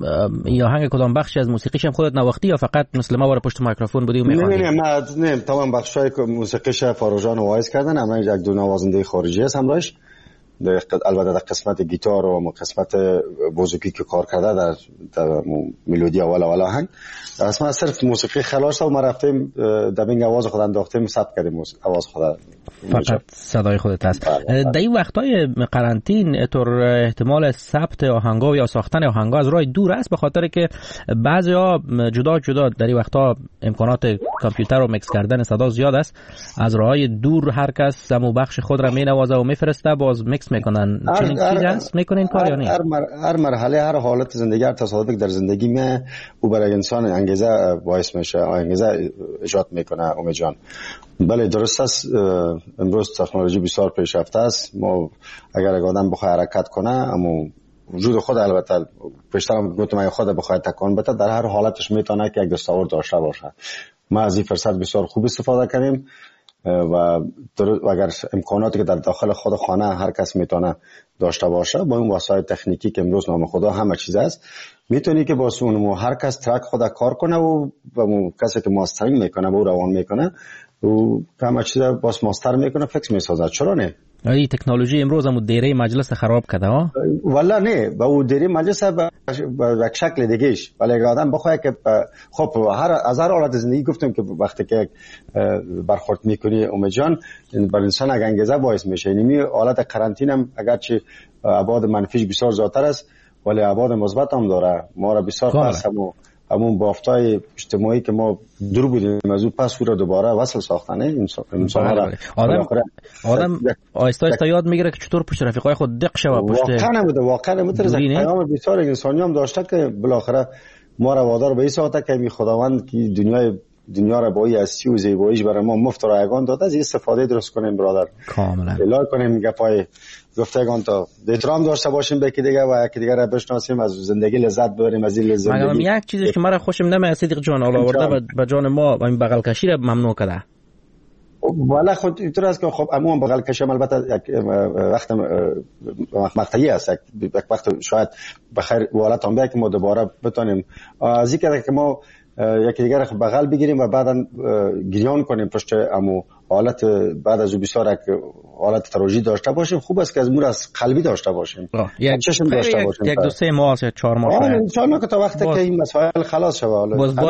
آهنگ کدام بخشی از موسیقیش هم خودت نواختی یا فقط مثل ما واره پشت میکروفون بودی و میخوندی؟ نه تمام بخشای موسیقیش فاروق جان و وایس کردن. اما یک دو نوازنده خارجی است همراهش. البته در قسمت گیتار و قسمت بوزوکی که کار کرده در ملودی اول آهنگ اصلا صرف موسیقی خلاص و ما رفتیم دبینگ آواز خود انداختیم ثبت کردیم آواز خود فقط صدای خودت هست. در این وقتای قرنطین طور احتمال ثبت آهنگا یا ساختن آهنگا از راه دور است به خاطر که بعضیا جدا در این وقتا امکانات کامپیوتر و مکس کردن صدا زیاد است از راه دور هر کس دمو بخش خود را مینوازه و میفرسته باز مکس میکنن. چنین چیزی هست میکنین کار یا نه؟ هر مرحله هر حالت زندگی هر تصادفی در زندگی ما او برای انسان انگیزه باعث میشه انگیزه ایجاد میکنه. امید جان بله درست است. امروز تکنولوژی بسیار پیشرفته است. ما اگر آدم بخواد حرکت کنه اما وجود خود البته پیشترم گفتم خود بخواد تکان بده در هر حالتش میتونه که یک دستاورد داشته باشه. ما از این فرصت بسیار خوب استفاده کردیم و اگر امکاناتی که در داخل خود خانه هر کس میتونه داشته باشه با این وسایل تکنیکی که امروز نام خدا همه چیز است میتونی که با اون هر کس ترک خود کار کنه و با کسی که ماسترینگ میکنه و روان میکنه و همه چیز باز ماستر میکنه فکس میسازه. چرا نه؟ این تکنولوژی امروز هم دیره مجلس خراب کرده ها؟ والا نه با اون دیره مجلس به یک شکل دیگهش ولی اگه آدم بخواد که خب از هر حالت زندگی گفتم که وقتی که برخورد میکنی امید جان بر انسان اگه انگیزه باعث میشه. یعنی حالت قرنطینه هم اگرچه ابعاد منفیش بسیار زیادتر است ولی ابعاد مثبت هم داره. ما را بسیار پرسمو همون بافتای اجتماعی که ما دور بودیم از اون پس رو دوباره وصل ساختن انسان را آدم آیستا یاد میگیره که چطور پشت رفیقای خود دق شوه پشت واقعا نمیتونه پیام بسیار انسانی هم داشته که بالاخره ما رو وادار به این ساخته که می خداوند که دنیا را با این هستی و زیباییش برای ما مفت و رایگان داده از این استفاده درست کنیم برادر کاملا الهی کنیم گپای گفتگان تا احترام داشته باشیم به یکی دیگه و یکی دیگه را بشناسیم از زندگی لذت ببریم از این زندگی. مگم یک چیزی که مرا خوشم نمیاد صدیق جان آورده به جان ما این بغل کشی را ممنوع کرده. والا خود اینطور است که خب عموما بغل کشی البته یک وقت مقطعی است یک وقت شاید بخیر حالت هم بیاد که ما دوباره بتونیم از این که ما یکی دیگر رو بغل بگیریم و بعدا گریان کنیم پشت امو حالت بعد از او بسیار حالت تراژی داشته باشیم. خوب است که از مور از قلبی داشته باشیم یک چشم داشته باشیم یک دو سه ماه 4 ماه ان شاء الله که تا وقتی که این مسائل خلاص شه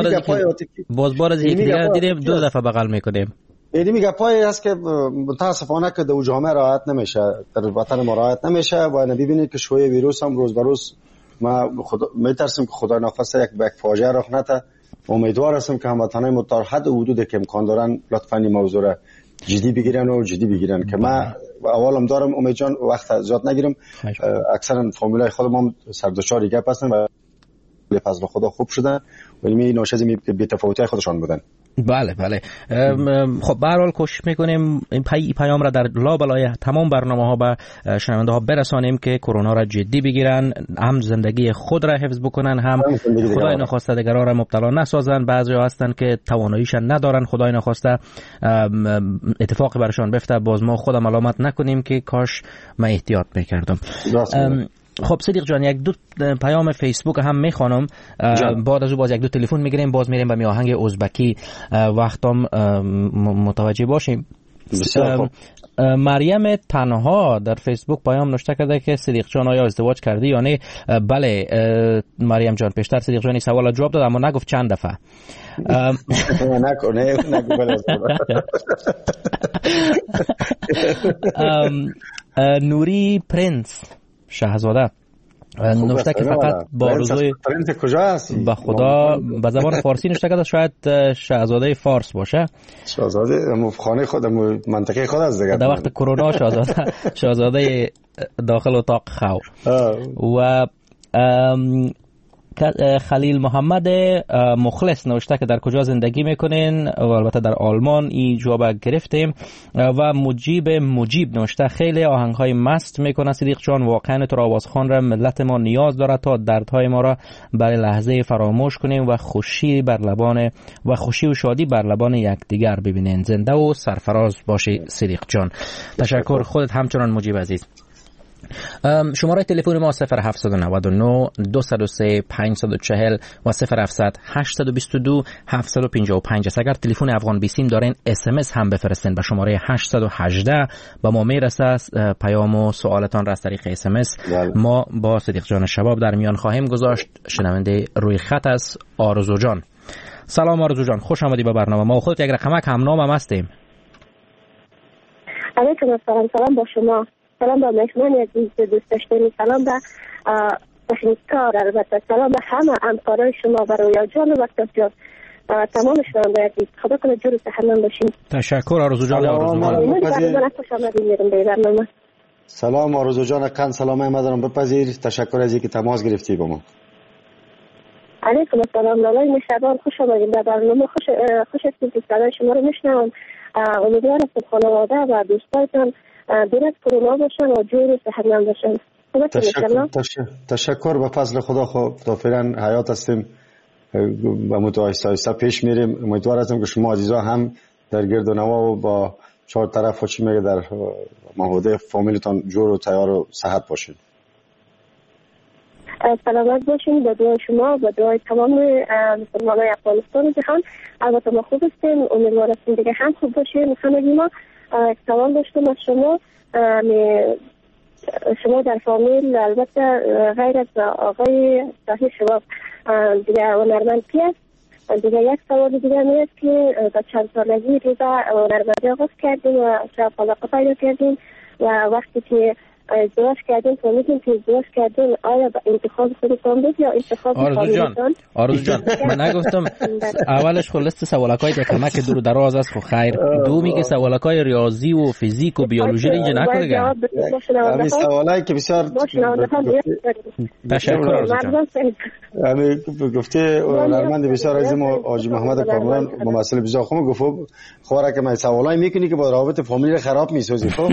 باز از یک دیگر دیدیم 2 دفعه بغل میکنیم. یعنی میگه پای است که متاسفانه که در جامعه راحت نمیشه در وطن ما راحت نمیشه و نبینید که شوی ویروس هم روز به روز ما میترسیم که خدا ناخواسته یک فاجعه رخ نده. امیدوار هستم که هموطنان ما تا حد حدودی که امکان دارن لطفاً این موضوع را جدی بگیرن که ما اولم دارم امید جان وقت زیاد نگیرم. اکثرا فامیلای خودم هم سردچاری گپ هستن و به فضل خدا خوب شدن ولی ناشز بی‌تفاوتی خودشان بودن. بله خب به هر حال کوشش میکنیم این پیام را در لابلای تمام برنامه‌ها به شنونده ها برسانیم که کرونا را جدی بگیرن، هم زندگی خود را حفظ بکنن، هم خدای نخواسته دیگران را مبتلا نسازن. بعضیا هستن که تواناییش ندارن، خدای نخواسته اتفاقی برشان بیفته باز ما خودم علامت نکنیم که کاش من احتیاط میکردم. خب صدیق جان یک دو پیام فیسبوک هم میخوانم بعد از او باز یک دو تلفن میگیریم باز میریم به میاهنگ ازبکی وقتام متوجه باشیم. مریم تنها در فیسبوک پیام نوشته کرده که صدیق جان آیا ازدواج کردی یا نه؟ بله مریم جان پیشتر صدیق جانی سوال جواب داد اما نگفت چند دفعه. نوری پرنس شاهزاده نوشته که فقط با روزای به خدا به زبان فارسی نوشته کرده شاید شاهزاده فارس باشه. شاهزاده خانه خودم منطقه خود از دیگه در وقت کرونا شاهزاده داخل اتاق خو و خلیل محمد مخلص نوشته که در کجا زندگی میکنین و البته در آلمان این جواب گرفتیم. و مجیب نوشته خیلی آهنگهای مست میکنه صدیق جان، واقعا تو آوازخوان را ملت ما نیاز داره تا دردهای ما را برای لحظه فراموش کنیم و خوشی و شادی بر لبان یکدیگر ببینین. زنده و سرفراز باشی صدیق جان. تشکر. خودت همچنان مجیب عزیز. شماره تلفن ما 0799 203 540 و 0700 822 755 است. اگر تلفن افغان بیسیم دارین SMS هم بفرستین به شماره 818 با ما میرسه. پیام و سوالتان را از طریق SMS ما با صدیق جان شباب در میان خواهیم گذاشت. شنونده روی خط است آرزو جان. سلام آرزو جان، خوش آمدی به برنامه. ما خودت یک رقمک همنام هم هستیم. علیکم السلام. سلام با شما، سلام با مهمان عزیز دوست داشتنی، سلام به تکنیکار، البته سلام به همه همکارای شما و رویا جان و وقت جان، تمام شنونده عزیز. خدا کنه جور و صحتمند باشین. تشکر آرزو جان. سلام آرزو جان قند سلامه ما دارم بپذیر. تشکر از اینکه تماس گرفتی با ما. علیکم السلام. لالای مشتبان، خوش آمدید در برنامه. خوش هستید که صدای شما رو میشنوم. امیدوارم که خانواده و دوستایتان دور از کرونا باشن و جور و صحتمند باشن. تشکر. به فضل خدا فعلا حیات هستیم و متوسط پیش میریم. امیدوار هستم که شما عزیزا هم در گرد و نوا و با چهار طرف چی میگه در محوطه فامیلتان جور و تیار و صحت باشین. سلامت باشین. با دعای شما، با دعای تمام مسلمانای افغانستان و جهان. البته ما خوب هستیم، امیدوار هستیم دیگه هم خوب باشین. همگی ما سوال داشتم از شما. شما در فامیل البته غیر از آقای صاحب شباب دیگه هنرمندی است. دیگه یک سوال دیگه میاد که تا چند سالگی روزه هنرمندی آغاز کردیم و شب علاقه پیدا کردیم و وقتی که ازدواج کردیم فهمیدیم که ازدواج کردیم آیا به انتخاب خودتان بود یا انتخاب فامیلتان؟ آرزو جان من نگفتم اولش خلاص سوالکای کمک دور دراز است. خو خیر دومی که سوالکای ریاضی و فیزیک و بیولوژی اینجا نکنه دیگه. همین سوالایی که بسیار تشکر آرزو جان. همین گفته هنرمند بسیار عزیزم حاجی محمد کامران ممثل بسیار خوب گفت خوره که من سوالایی میکنی که با رابطه فامیل خراب میسازی. خب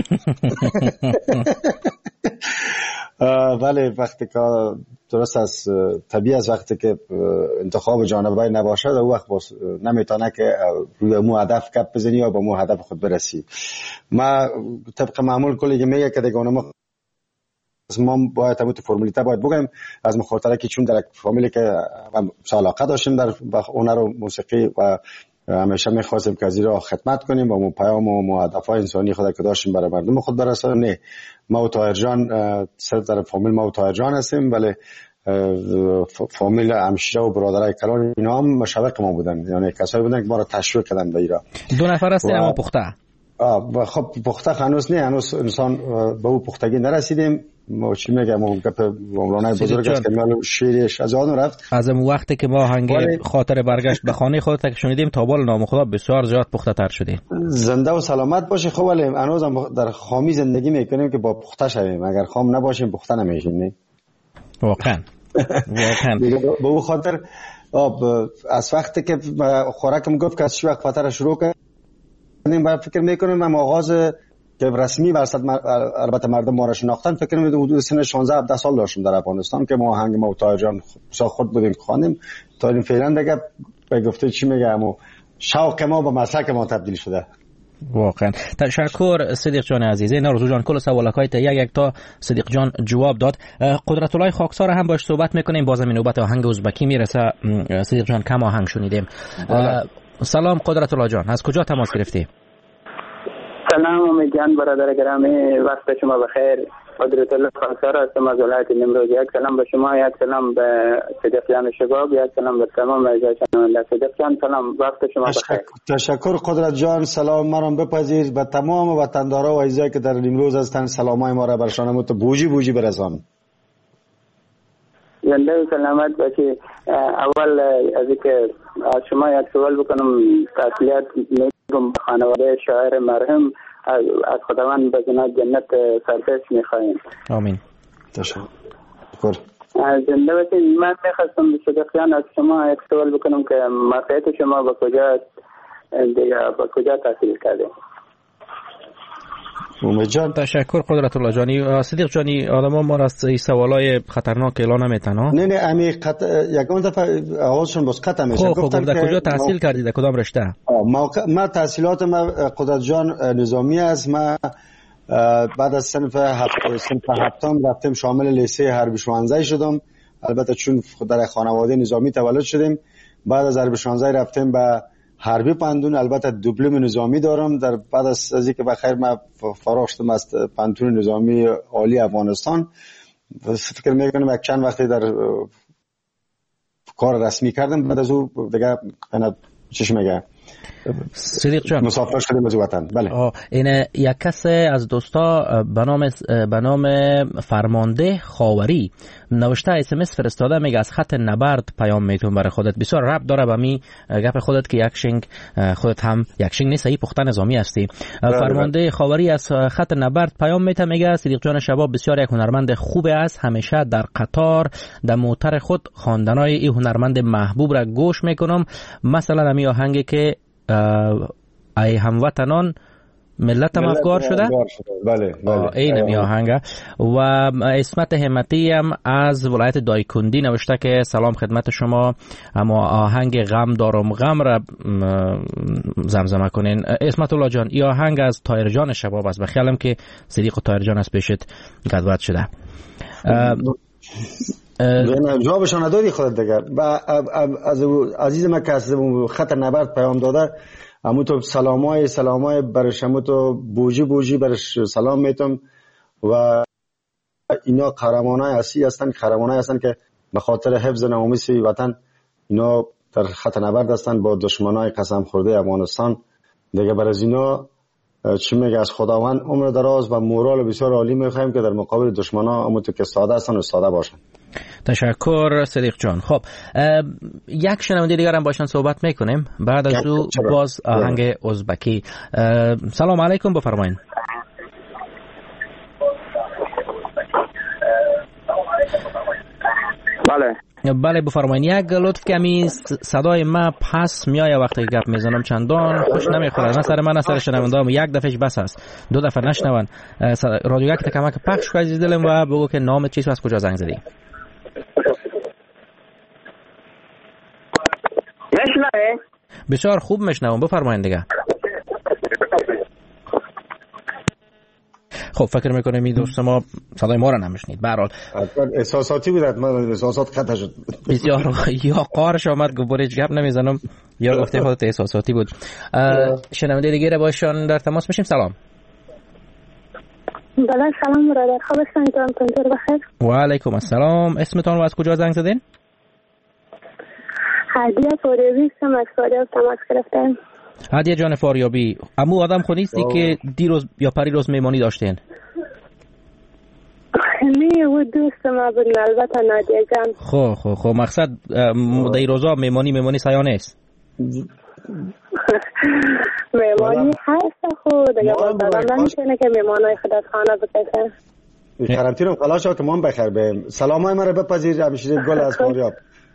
ولی وقتی که درست از طبیعی از وقتی که انتخاب جانبی نباشه در وقت نمیتونه که روی مو هدف کپ بزنی یا با مو هدف خود برسی. ما طبق معمول کلی که میگه که دیگه ما باید همون فرمولیته باید بگیم از مخاطره که چون در فامیلی که علاقه داشتیم در هنر و موسیقی و همیشه میخواستیم که از این را خدمت کنیم و پیام و هدفهای انسانی خود که داشتیم برای مردم خود برسانیم. نه ما و طاهر جان صرف در فامیل ما و طاهر جان هستیم، ولی فامیل همشیره و برادرای کلان اینا هم مشوق ما بودن، یعنی کسایی بودن که ما را تشویق کردن به ایران. دو نفر هستیم اما پخته. خب پخته هنوز نه، هنوز انسان به اون پختگی نرسیدیم. ما چی میگم اون گپ مولانا بزرگ است که مال شیرش از آن رفت. از اون وقتی که ما هنگ خاطر برگشت به خانه خودت که شنیدیم تا بال نام خدا بسیار زیاد پخته تر شدیم. زنده و سلامت باشی. خب ولی هنوز هم در خامی زندگی میکنیم که با پخته شویم، اگر خام نباشیم پخته نمیشیم. نه واقعا به اون خاطر از وقتی که خوراکم گفت که از چه وقت فاتر شروع کردیم بعد فکر میکنیم ما آغاز که رسمی برصد البته مردم ما را شناختن فکر کنم حدود سن 16 17 سال داشتم در افغانستان که ما آهنگ ما و طاهر جان خود بودیم خوانیم تا این فعلا دیگه به گفته چی میگم و شوق ما به مسلک ما تبدیل شده. واقعا تشکر صدیق جان عزیز. نوروز جان کل سوالکای تا یک تا صدیق جان جواب داد. قدرت الله خاکسار هم باش صحبت میکنیم، بازم نوبت آهنگ ازبکی میرسه. صدیق جان کم آهنگ شنیدیم. سلام قدرت الله جان، از کجا تماس گرفتی؟ سلام امید جان برادر گرامی، وقت شما بخیر. قدرت الله خاکسار هستم از ولایت نیمروز. یک سلام به شما، یک سلام به صدیق جان شباب، یک سلام به تمام عزیزان. صدیق جان سلام، وقت شما بخیر. تشکر قدرت جان. سلام ما را بپذیر. به تمام وطندارا و عزیزایی که در نیمروز هستند سلامای ما را برشان تو بوجی برسان. زنده و سلامت باشی. اول از اینکه از شما یک سوال بکنم، تسلیت میگم به خانواده شاعر مرحوم، از خداوند به جنت سرپرست میخواهیم. آمین. تشکر. زنده باشید. من میخواستم به صدیقیان از شما یک سوال بکنم که مرکز شما با کجا تحصیل کرده؟ امید جان تشکر قدرت الله جانی. صدیق جانی آدم ما را از سوالای خطرناک اعلان نمیتن ها؟ نه امی یکم دفعه آوازشون باز قطع میشه. گفتم در کجا تحصیل کردی، در کدام رشته؟ ما تحصیلات ما قدرت جان نظامی است. ما بعد از صنف هفتم رفتم شامل لیسه حربی شوانزای شدم. البته چون در خانواده نظامی تولد شدیم، بعد از حربی شوانزای رفتم به حربی پندون. البته دیپلم نظامی دارم. در بعد از اینکه بخیر ما فارغ شدم از پنتون نظامی عالی افغانستان، فکر میکنم یک چند وقتی در کار رسمی کردم. بعد از او دیگه چیش میگه صدیق جان مسافر شدیم از وطن. بله این یک کس از دوستا به نام فرمانده خاوری نوشته SMS فرستاده، میگه از خط نبرد پیام میتون برای خودت. بسیار ربط داره به می گپ خودت که یکشنگ خودت هم یکشنگ نیست، ای پخته نظامی هستی. فرمانده خاوری از خط نبرد پیام میته، میگه صدیق جان شباب بسیار یک هنرمند خوب است، همیشه در قطار در موتر خود خواندنای این هنرمند محبوب را گوش میکنم. مثلا همین آهنگی که ای هموطنان ملت هم افگار شده. بله این می آهنگ. و اسمت همتی هم از ولایت دایکندی نوشته که سلام خدمت شما، اما آهنگ غم دارم غم را زمزمه کنین. اسمت الله جان این آهنگ از طاهر جان شباب است، بخیالم که صدیق و طاهر جان از پیشت گدوت شده. جوابشان ندادی خودت دیگر. از عزیز من که از خط نبرد پیام داده، همون تو سلامای برش، همون تو بوجی برش سلام میتم. و اینا قهرمانای اصلی هستن که به خاطر حفظ ناموس وطن اینا در خط نبرد هستن با دشمنای قسم خورده افغانستان. دیگه بر از اینا چی میگه، از خداوند عمر دراز و مورال بسیار عالی میخوایم که در مقابل دشمنا همون تو که ساده هستن و ساده باشن. تشکر صدیق جان. خب یک شنونده دیگر هم باشن صحبت میکنیم، بعد از او باز آهنگ ازبکی. سلام علیکم، بفرمایید. بله بفرمایید. یک لطف کمی صدای ما پس میایه وقتی گپ میزنم، چندان خوش نمیخوره، نه سر من نه سر شنونده‌ام. یک دفعهش بس است، دو دفعه نشنون. رادیو یک کمک پخش کن عزیز دلم و بگو که نامت چیست و از کجا زنگ زدی. میشنوی؟ بسیار خوب میشنوم، بفرمایید دیگه. خب فکر میکنم این دوست ما صدای ما را نمیشنید. به هر حال احساساتی بود، من احساسات قطع شد. بسیار یا قارش آمد گفت هیچ گپ نمیزنم، یا گفته خودت احساساتی بود. شنونده دیگه باشون در تماس میشیم. سلام. بله سلام برادر، خوب هستین؟ تنظیر بخیر. و علیکم السلام. اسمتون و از کجا زنگ زدین؟ هدیه فاریابی هستم، از فاریاب تماس گرفتم. هدیه جان فاریابی، امو آدم خود نیستی که دیروز یا پریروز میمانی داشتین؟ نه و دوست ما بود البته نادیه جان. خب مقصد دیروزا میمانی سیانه است. میمانی هست خود دیگه آدم نمیتونه که میمانای خود از خانه بکشه. قرنطینه خلاص شد که ما بخیر بهم. سلامای مرا بپذیر همیشه گل از فاریاب.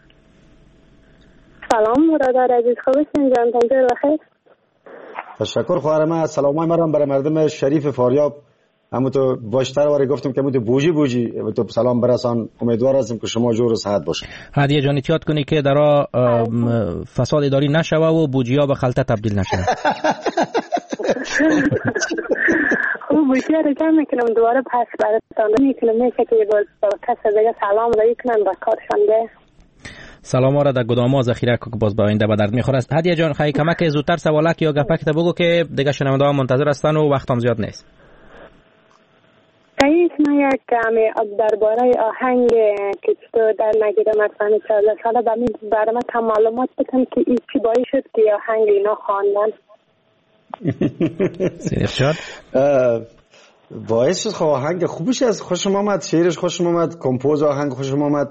سلام برادر عزیز، خوب هستین جان؟ تنظیر بخیر. تشکر خواهر من. سلامای مرا برای مردم شریف فاریاب. همون تو باشتر واره گفتم که همون تو بوجی تو سلام برسان. امیدوار هستم که شما جور و صحت باشین. هدیه جان احتیاط کنی که درا فساد اداری نشوه و بوجیا به خلطه تبدیل نشه. خوب بوجیا رو جمع میکنم دوباره پس براتون میکنم، میشه که باز کس دیگه سلام رایی کنن با کارشان ده. سلام را در گداما ذخیره که باز به آینده به درد میخوره. هدیه جان خیلی کمک زودتر سوالک یا گپک تا بگو که دیگه شنونده ها منتظر هستن و وقتم زیاد نیست. یک ما یک درباره آهنگ که تو در نگیره مثلا 14 ساله برای من کم معلومات بکنم که این چی باعث شد که آهنگ اینا خواندن. باعث شد آهنگ خوبش از خوشم آمد، شعرش خوشم آمد، کمپوز آهنگ خوشم آمد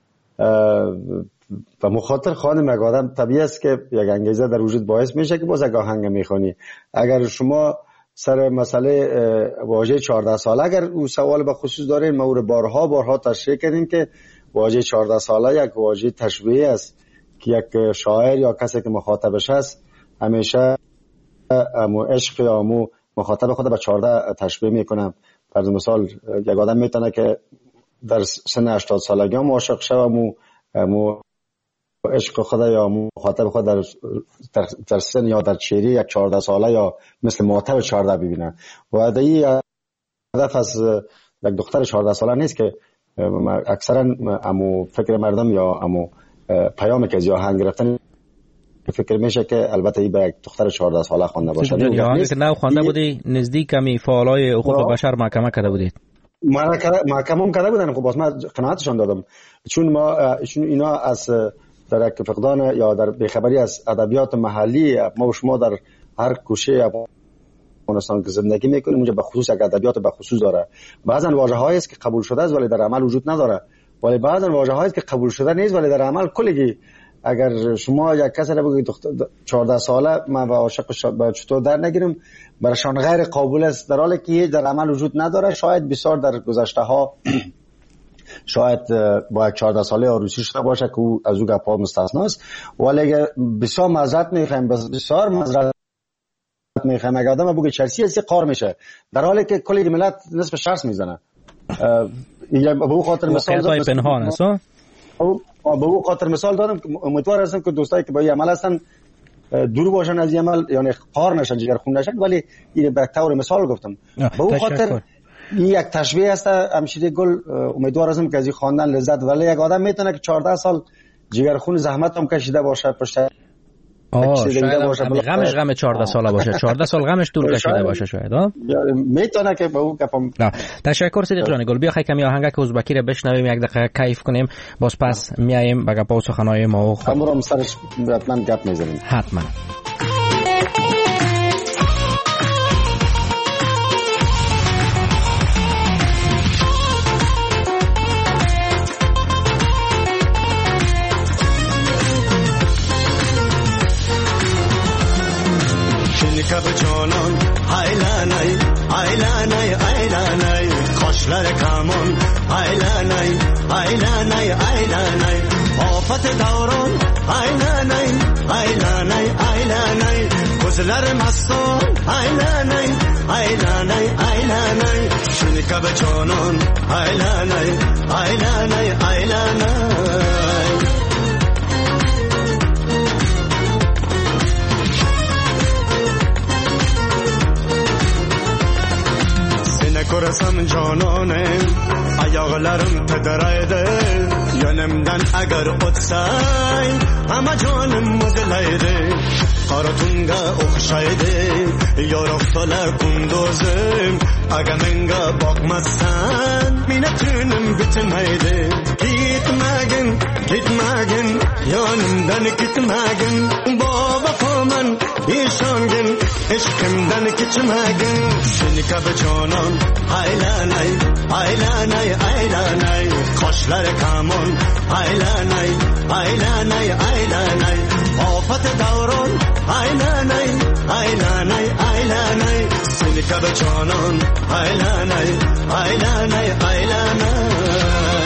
و مخاطر خانم یک آدم طبیعی است که یک انگیزه در وجود باعث میشه که باز یک آهنگ میخونی. اگر شما سر مسئله واژه 14 ساله اگر او سوال به خصوص دارین، ما او رو بارها تشریح کردیم که واژه 14 ساله یک واژه تشبیهی است که یک شاعر یا کسی که مخاطبش است همیشه امو عشق یا امو مخاطب خود به 14 تشبیه میکنه. فرض مثال یک آدم میتونه که در سن 80 سالگی هم عاشق شه امو عشق خود یا مخاطب خود در سن یا در چهره یک 14 ساله یا مثل مخاطب 14 ببینه. و دیگه هدف از یک دختر 14 ساله نیست که اکثرا امو فکر مردم یا امو پیامی که از آهنگ گرفتن فکر میشه که البته این به یک دختر 14 ساله خوانده باشه. یا آهنگی که نو خوانده بودی نزدیک کمی فعالای حقوق بشر محکمه کرده بودید؟ محکمه کرده بودن. خب باز من قناعتشان دادم چون اینا از در یک فقدان یا در بیخبری از ادبیات محلی ما و شما در هر گوشه افغانستان که زندگی میکنیم اونجا به خصوص یک ادبیات به خصوص داره. بعضن واژه‌هایی است که قبول شده است ولی در عمل وجود نداره، ولی بعضن واژه‌هایی است که قبول شده نیست ولی در عمل کلیگی. اگر شما یک کسی رو بگید 14 ساله من با عاشقش چطور در نگیرم، برایشان غیر قابل است، در حالی که در عمل وجود نداره. شاید بسیار در گذشته ها شاید با یک 14 ساله عروسی شده باشه که او از او گپا مستثنا است، ولی بسیار معذرت میخوایم، بسیار معذرت میخوایم اگر آدم بگه چرسی هستی قار میشه، در حالی که کلی ملت نصف شرس میزنه. به او خاطر مثال پنهان است. به او خاطر مثال دادم که امیدوار هستم که دوستایی که با این عمل هستن دور باشن از این عمل، یعنی قار نشن، جگر خون نشن، ولی این به طور مثال گفتم. به او خاطر این یک تشبیه است. همشیره گل امیدوار هستم که از این خواندن لذت، ولی یک آدم میتونه که 14 سال جگر خون زحمت هم کشیده باشه پشت شاید غمش غم 14 ساله باشه، 14 سال غمش طول کشیده باشه شاید میتونه که با اون گپم. تشکر صدیق جان گل. بیا خیلی کمی آهنگک ازبکی رو بشنویم، یک دقیقه کیف کنیم، باز پس میایم به گپا و سخنهای ما و همون سرش حتما گپ میزنیم. حتما. Kab jonon aylanay aylanay aylanay qoshlar kamon aylanay aylanay aylanay ofat davron aylanay aylanay aylanay ko'zlar maston aylanay aylanay aylanay shuni kab jonon aylanay aylanay aylanay ko'rasam jononim oyoqlarim titraydi yonimdan agar o'tsang hamma jonim muzlaydi qora tunga o'xshaydi yorug' to'la kunduzim agar menga boqmassan meni tunim bitmaydi ketmagin ketmagin yonimdan ketmagin boboman ishongin ishqimdan kechmagin seni kabi jonon aylanay aylanay aylanay qoshlar kamon aylanay aylanay aylanay ofat davron aylanay aylanay aylanay seni kabi jonon aylanay aylanay aylanay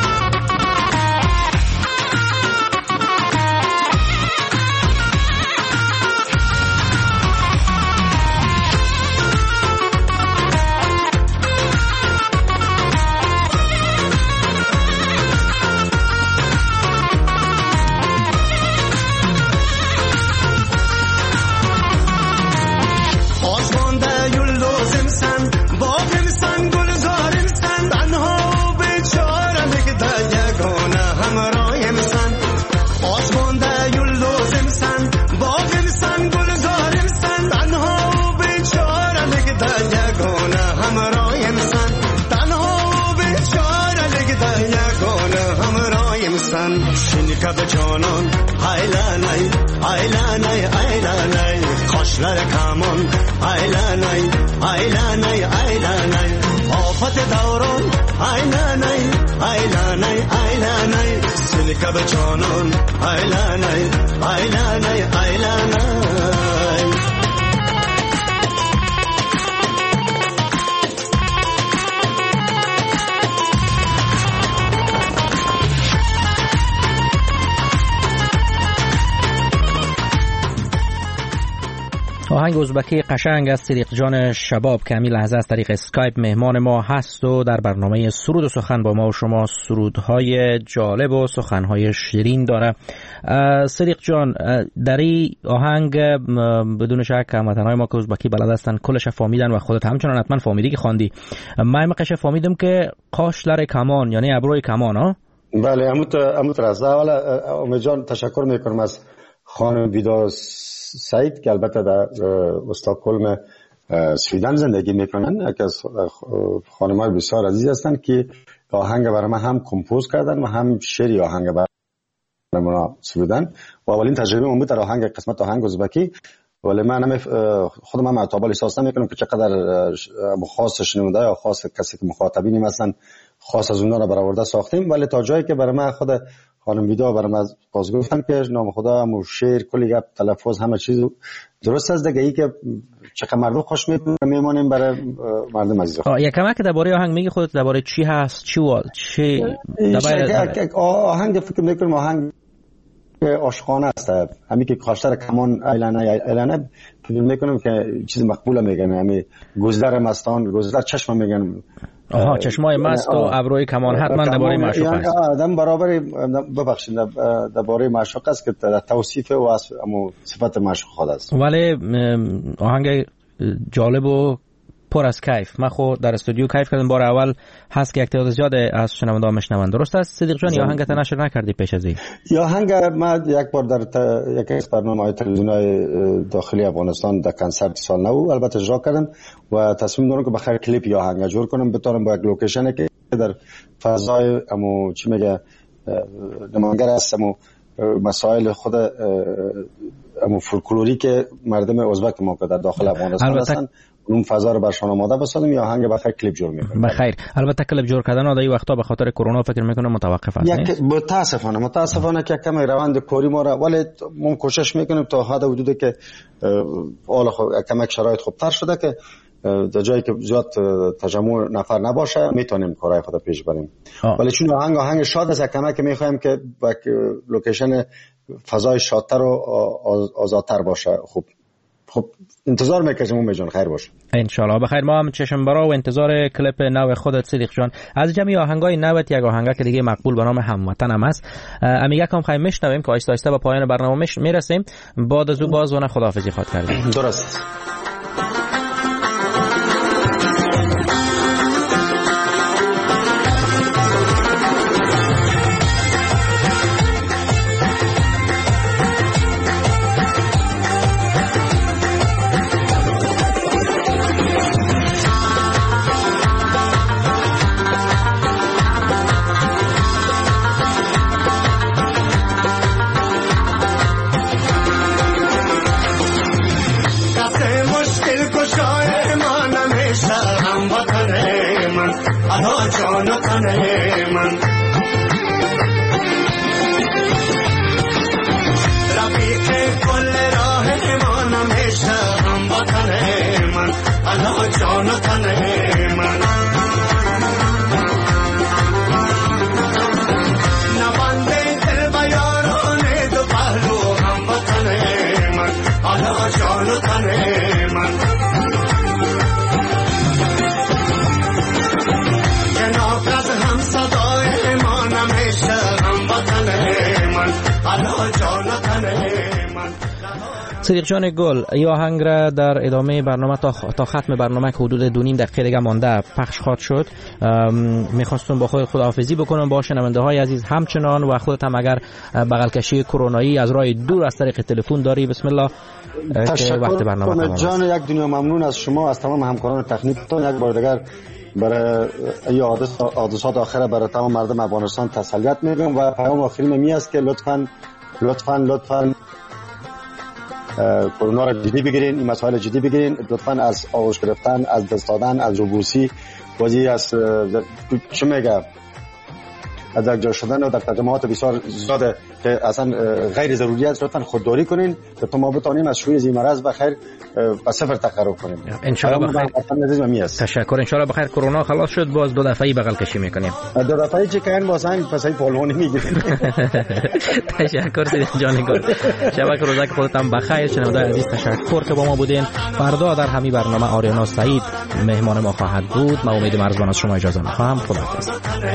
kab jonon aylanay aylanay aylanay qoshlar kamon aylanay aylanay aylanay ofat davron aylanay aylanay aylanay seni kab jonon aylanay aylanay aylanay آهنگ ازبکی قشنگ از صدیق جان شباب که همین لحظه از طریق اسکایپ مهمان ما هست و در برنامه سرود و سخن با ما و شما سرودهای جالب و سخنهای شیرین داره. صدیق جان، در این آهنگ بدون شک هموطنهای ما که ازبکی بلد هستن کلش فهمیدن و خودت همچنان حتما فهمیدی که خواندی. من مقش فهمیدم که قاشلر کمان یعنی ابروی کمان ها؟ بله، اموت راست. اولا امید جان تشکر میکنم از خانم ویدا سعید که البته در استکهلم سویدن زندگی میکنن، یکی از خانم‌های بسیار عزیز هستند که آهنگ برای من هم کمپوز کردن و هم شعری آهنگ برای من سرودن و اولین تجربه من بود در آهنگ قسمت آهنگ ازبکی. ولی من خودم هم اعتبار احساس نمیکنم که چقدر خاص شنونده یا خاص کسی که مخاطبینی مثلا خاص از اونها رو برآورده ساختیم، ولی تا جایی که برای من خود خانم ویدا برای من باز گفتن که نام خدا هم شعر کلی گپ تلفظ همه چیز درست است دیگه، ای که چقدر مردم خوش میمونیم برای مردم عزیز. یکم که درباره آهنگ میگی خودت درباره چی هست چی آهنگ فکر میکنم آهنگ عاشقانه است. همین که کاشتر کمان ایلانه فکر میکنم که چیز مقبوله میگن، همین گزدر مستان گزدر چشم میگن. چشمای مست و ابروی کمان حتما درباره معشوق است. آدم برابر ببخشید درباره معشوق است که توصیف و صفت معشوق خود است. ولی آهنگ جالب و پر از کیف. من خود در استودیو کیف کردم، بار اول هست که یک تعداد زیاد از شنونده ها میشنون. درست است صدیق جان؟ یا آهنگت نشر نکردی پیش از این؟ یا آهنگ ما یک بار در یکی از برنامه‌های تلویزیونی داخلی افغانستان در کنسرت سال نو البته اجرا کردم و تصمیم دارم که بخیر کلیپ یا آهنگ جور کنم بتونم با یک لوکیشنی که در فضای چی میگه نمایانگر است مسائل خود فولکلوری که مردم ازبک ما که در داخل افغانستان هستن اون فضا رو برشان آماده بسازیم یا آهنگ بخیر کلیپ جور میکنیم. بخیر. البته کلیپ جور کردن آدایی وقتا به خاطر کرونا فکر میکنم متوقف است. متاسفانه که کم روند کاری ما را، ولی ما کوشش میکنیم تا حد حدودی که حالا کمک شرایط خوبتر شده که در جایی که زیاد تجمع نفر نباشه میتونیم کارهای خود پیش بریم. ولی چون آهنگ شاد است کمک میخوایم که با لوکیشن فضای شادتر و آزادتر باشه. خب انتظار میکنیم امید جان خیر باشه ان شاء الله. بخیر. ما هم چشم برا و انتظار کلیپ نو خودت صدیق جان. از جمعی آهنگای نوت یک آهنگ که دیگه مقبول به نام هموطن هم است. امیگه کم خواهیم میشنویم که آهسته آهسته به پایان برنامه میرسیم. بعد از او باز و خداحافظی خواد کردیم. درست. صدیق جان گل، این آهنگ را در ادامه برنامه تا ختم برنامه که حدود 2.5 دقیقه دیگه مانده پخش خواهد شد. میخواستم با خود خداحافظی بکنم با شنونده های عزیز همچنان و خودت هم اگر بغل کشی کرونایی از راه دور از طریق تلفن داری بسم الله که وقت برنامه تمام جان یک دنیا ممنون از شما، از تمام همکاران تکنیکتون. یک بار دیگر برای این حادثات آخره برای تمام مردم افغانستان تسلیت میگم و پیام آخرین می است که لطفاً کرونا را جدی بگیرین، این مسائل جدی بگیرین، لطفاً از آغوش گرفتن، از دست دادن، از روبوسی بازی از چه میگه از یک جا شدن و در تجمعات بسیار زیاد که اصلا غیر ضروری است لطفا خودداری کنین تا ما بتونیم از شوی این مرض بخیر به صفر تقرب کنیم. ان شاء الله بخیر. تشکر. ان شاء الله بخیر. کرونا خلاص شد، باز 2 دفعه‌ای بغل کشی میکنیم. 2 دفعه‌ای چه کردن واسه پسای پولونی میگیریم. تشکر سید جان گل. شب روزک خودتان بخیر. شنوندگان عزیز تشکر که با ما بودین. فردا در همین برنامه آریانا سعید مهمان ما خواهد بود. من امید مرزبان از شما اجازه می‌خوام. خداحافظ.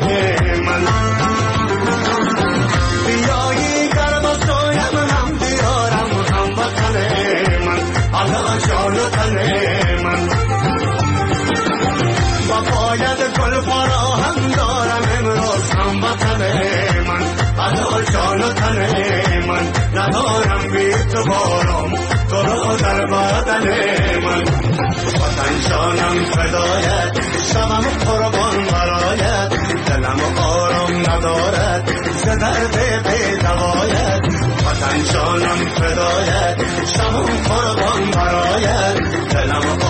ندارم بی تو بارم تو رو در بدن من وطن جانم فدایت شمم قربان برایت دلم آرام ندارد ز درد بی دوایت وطن جانم فدایت شمم قربان برایت دلم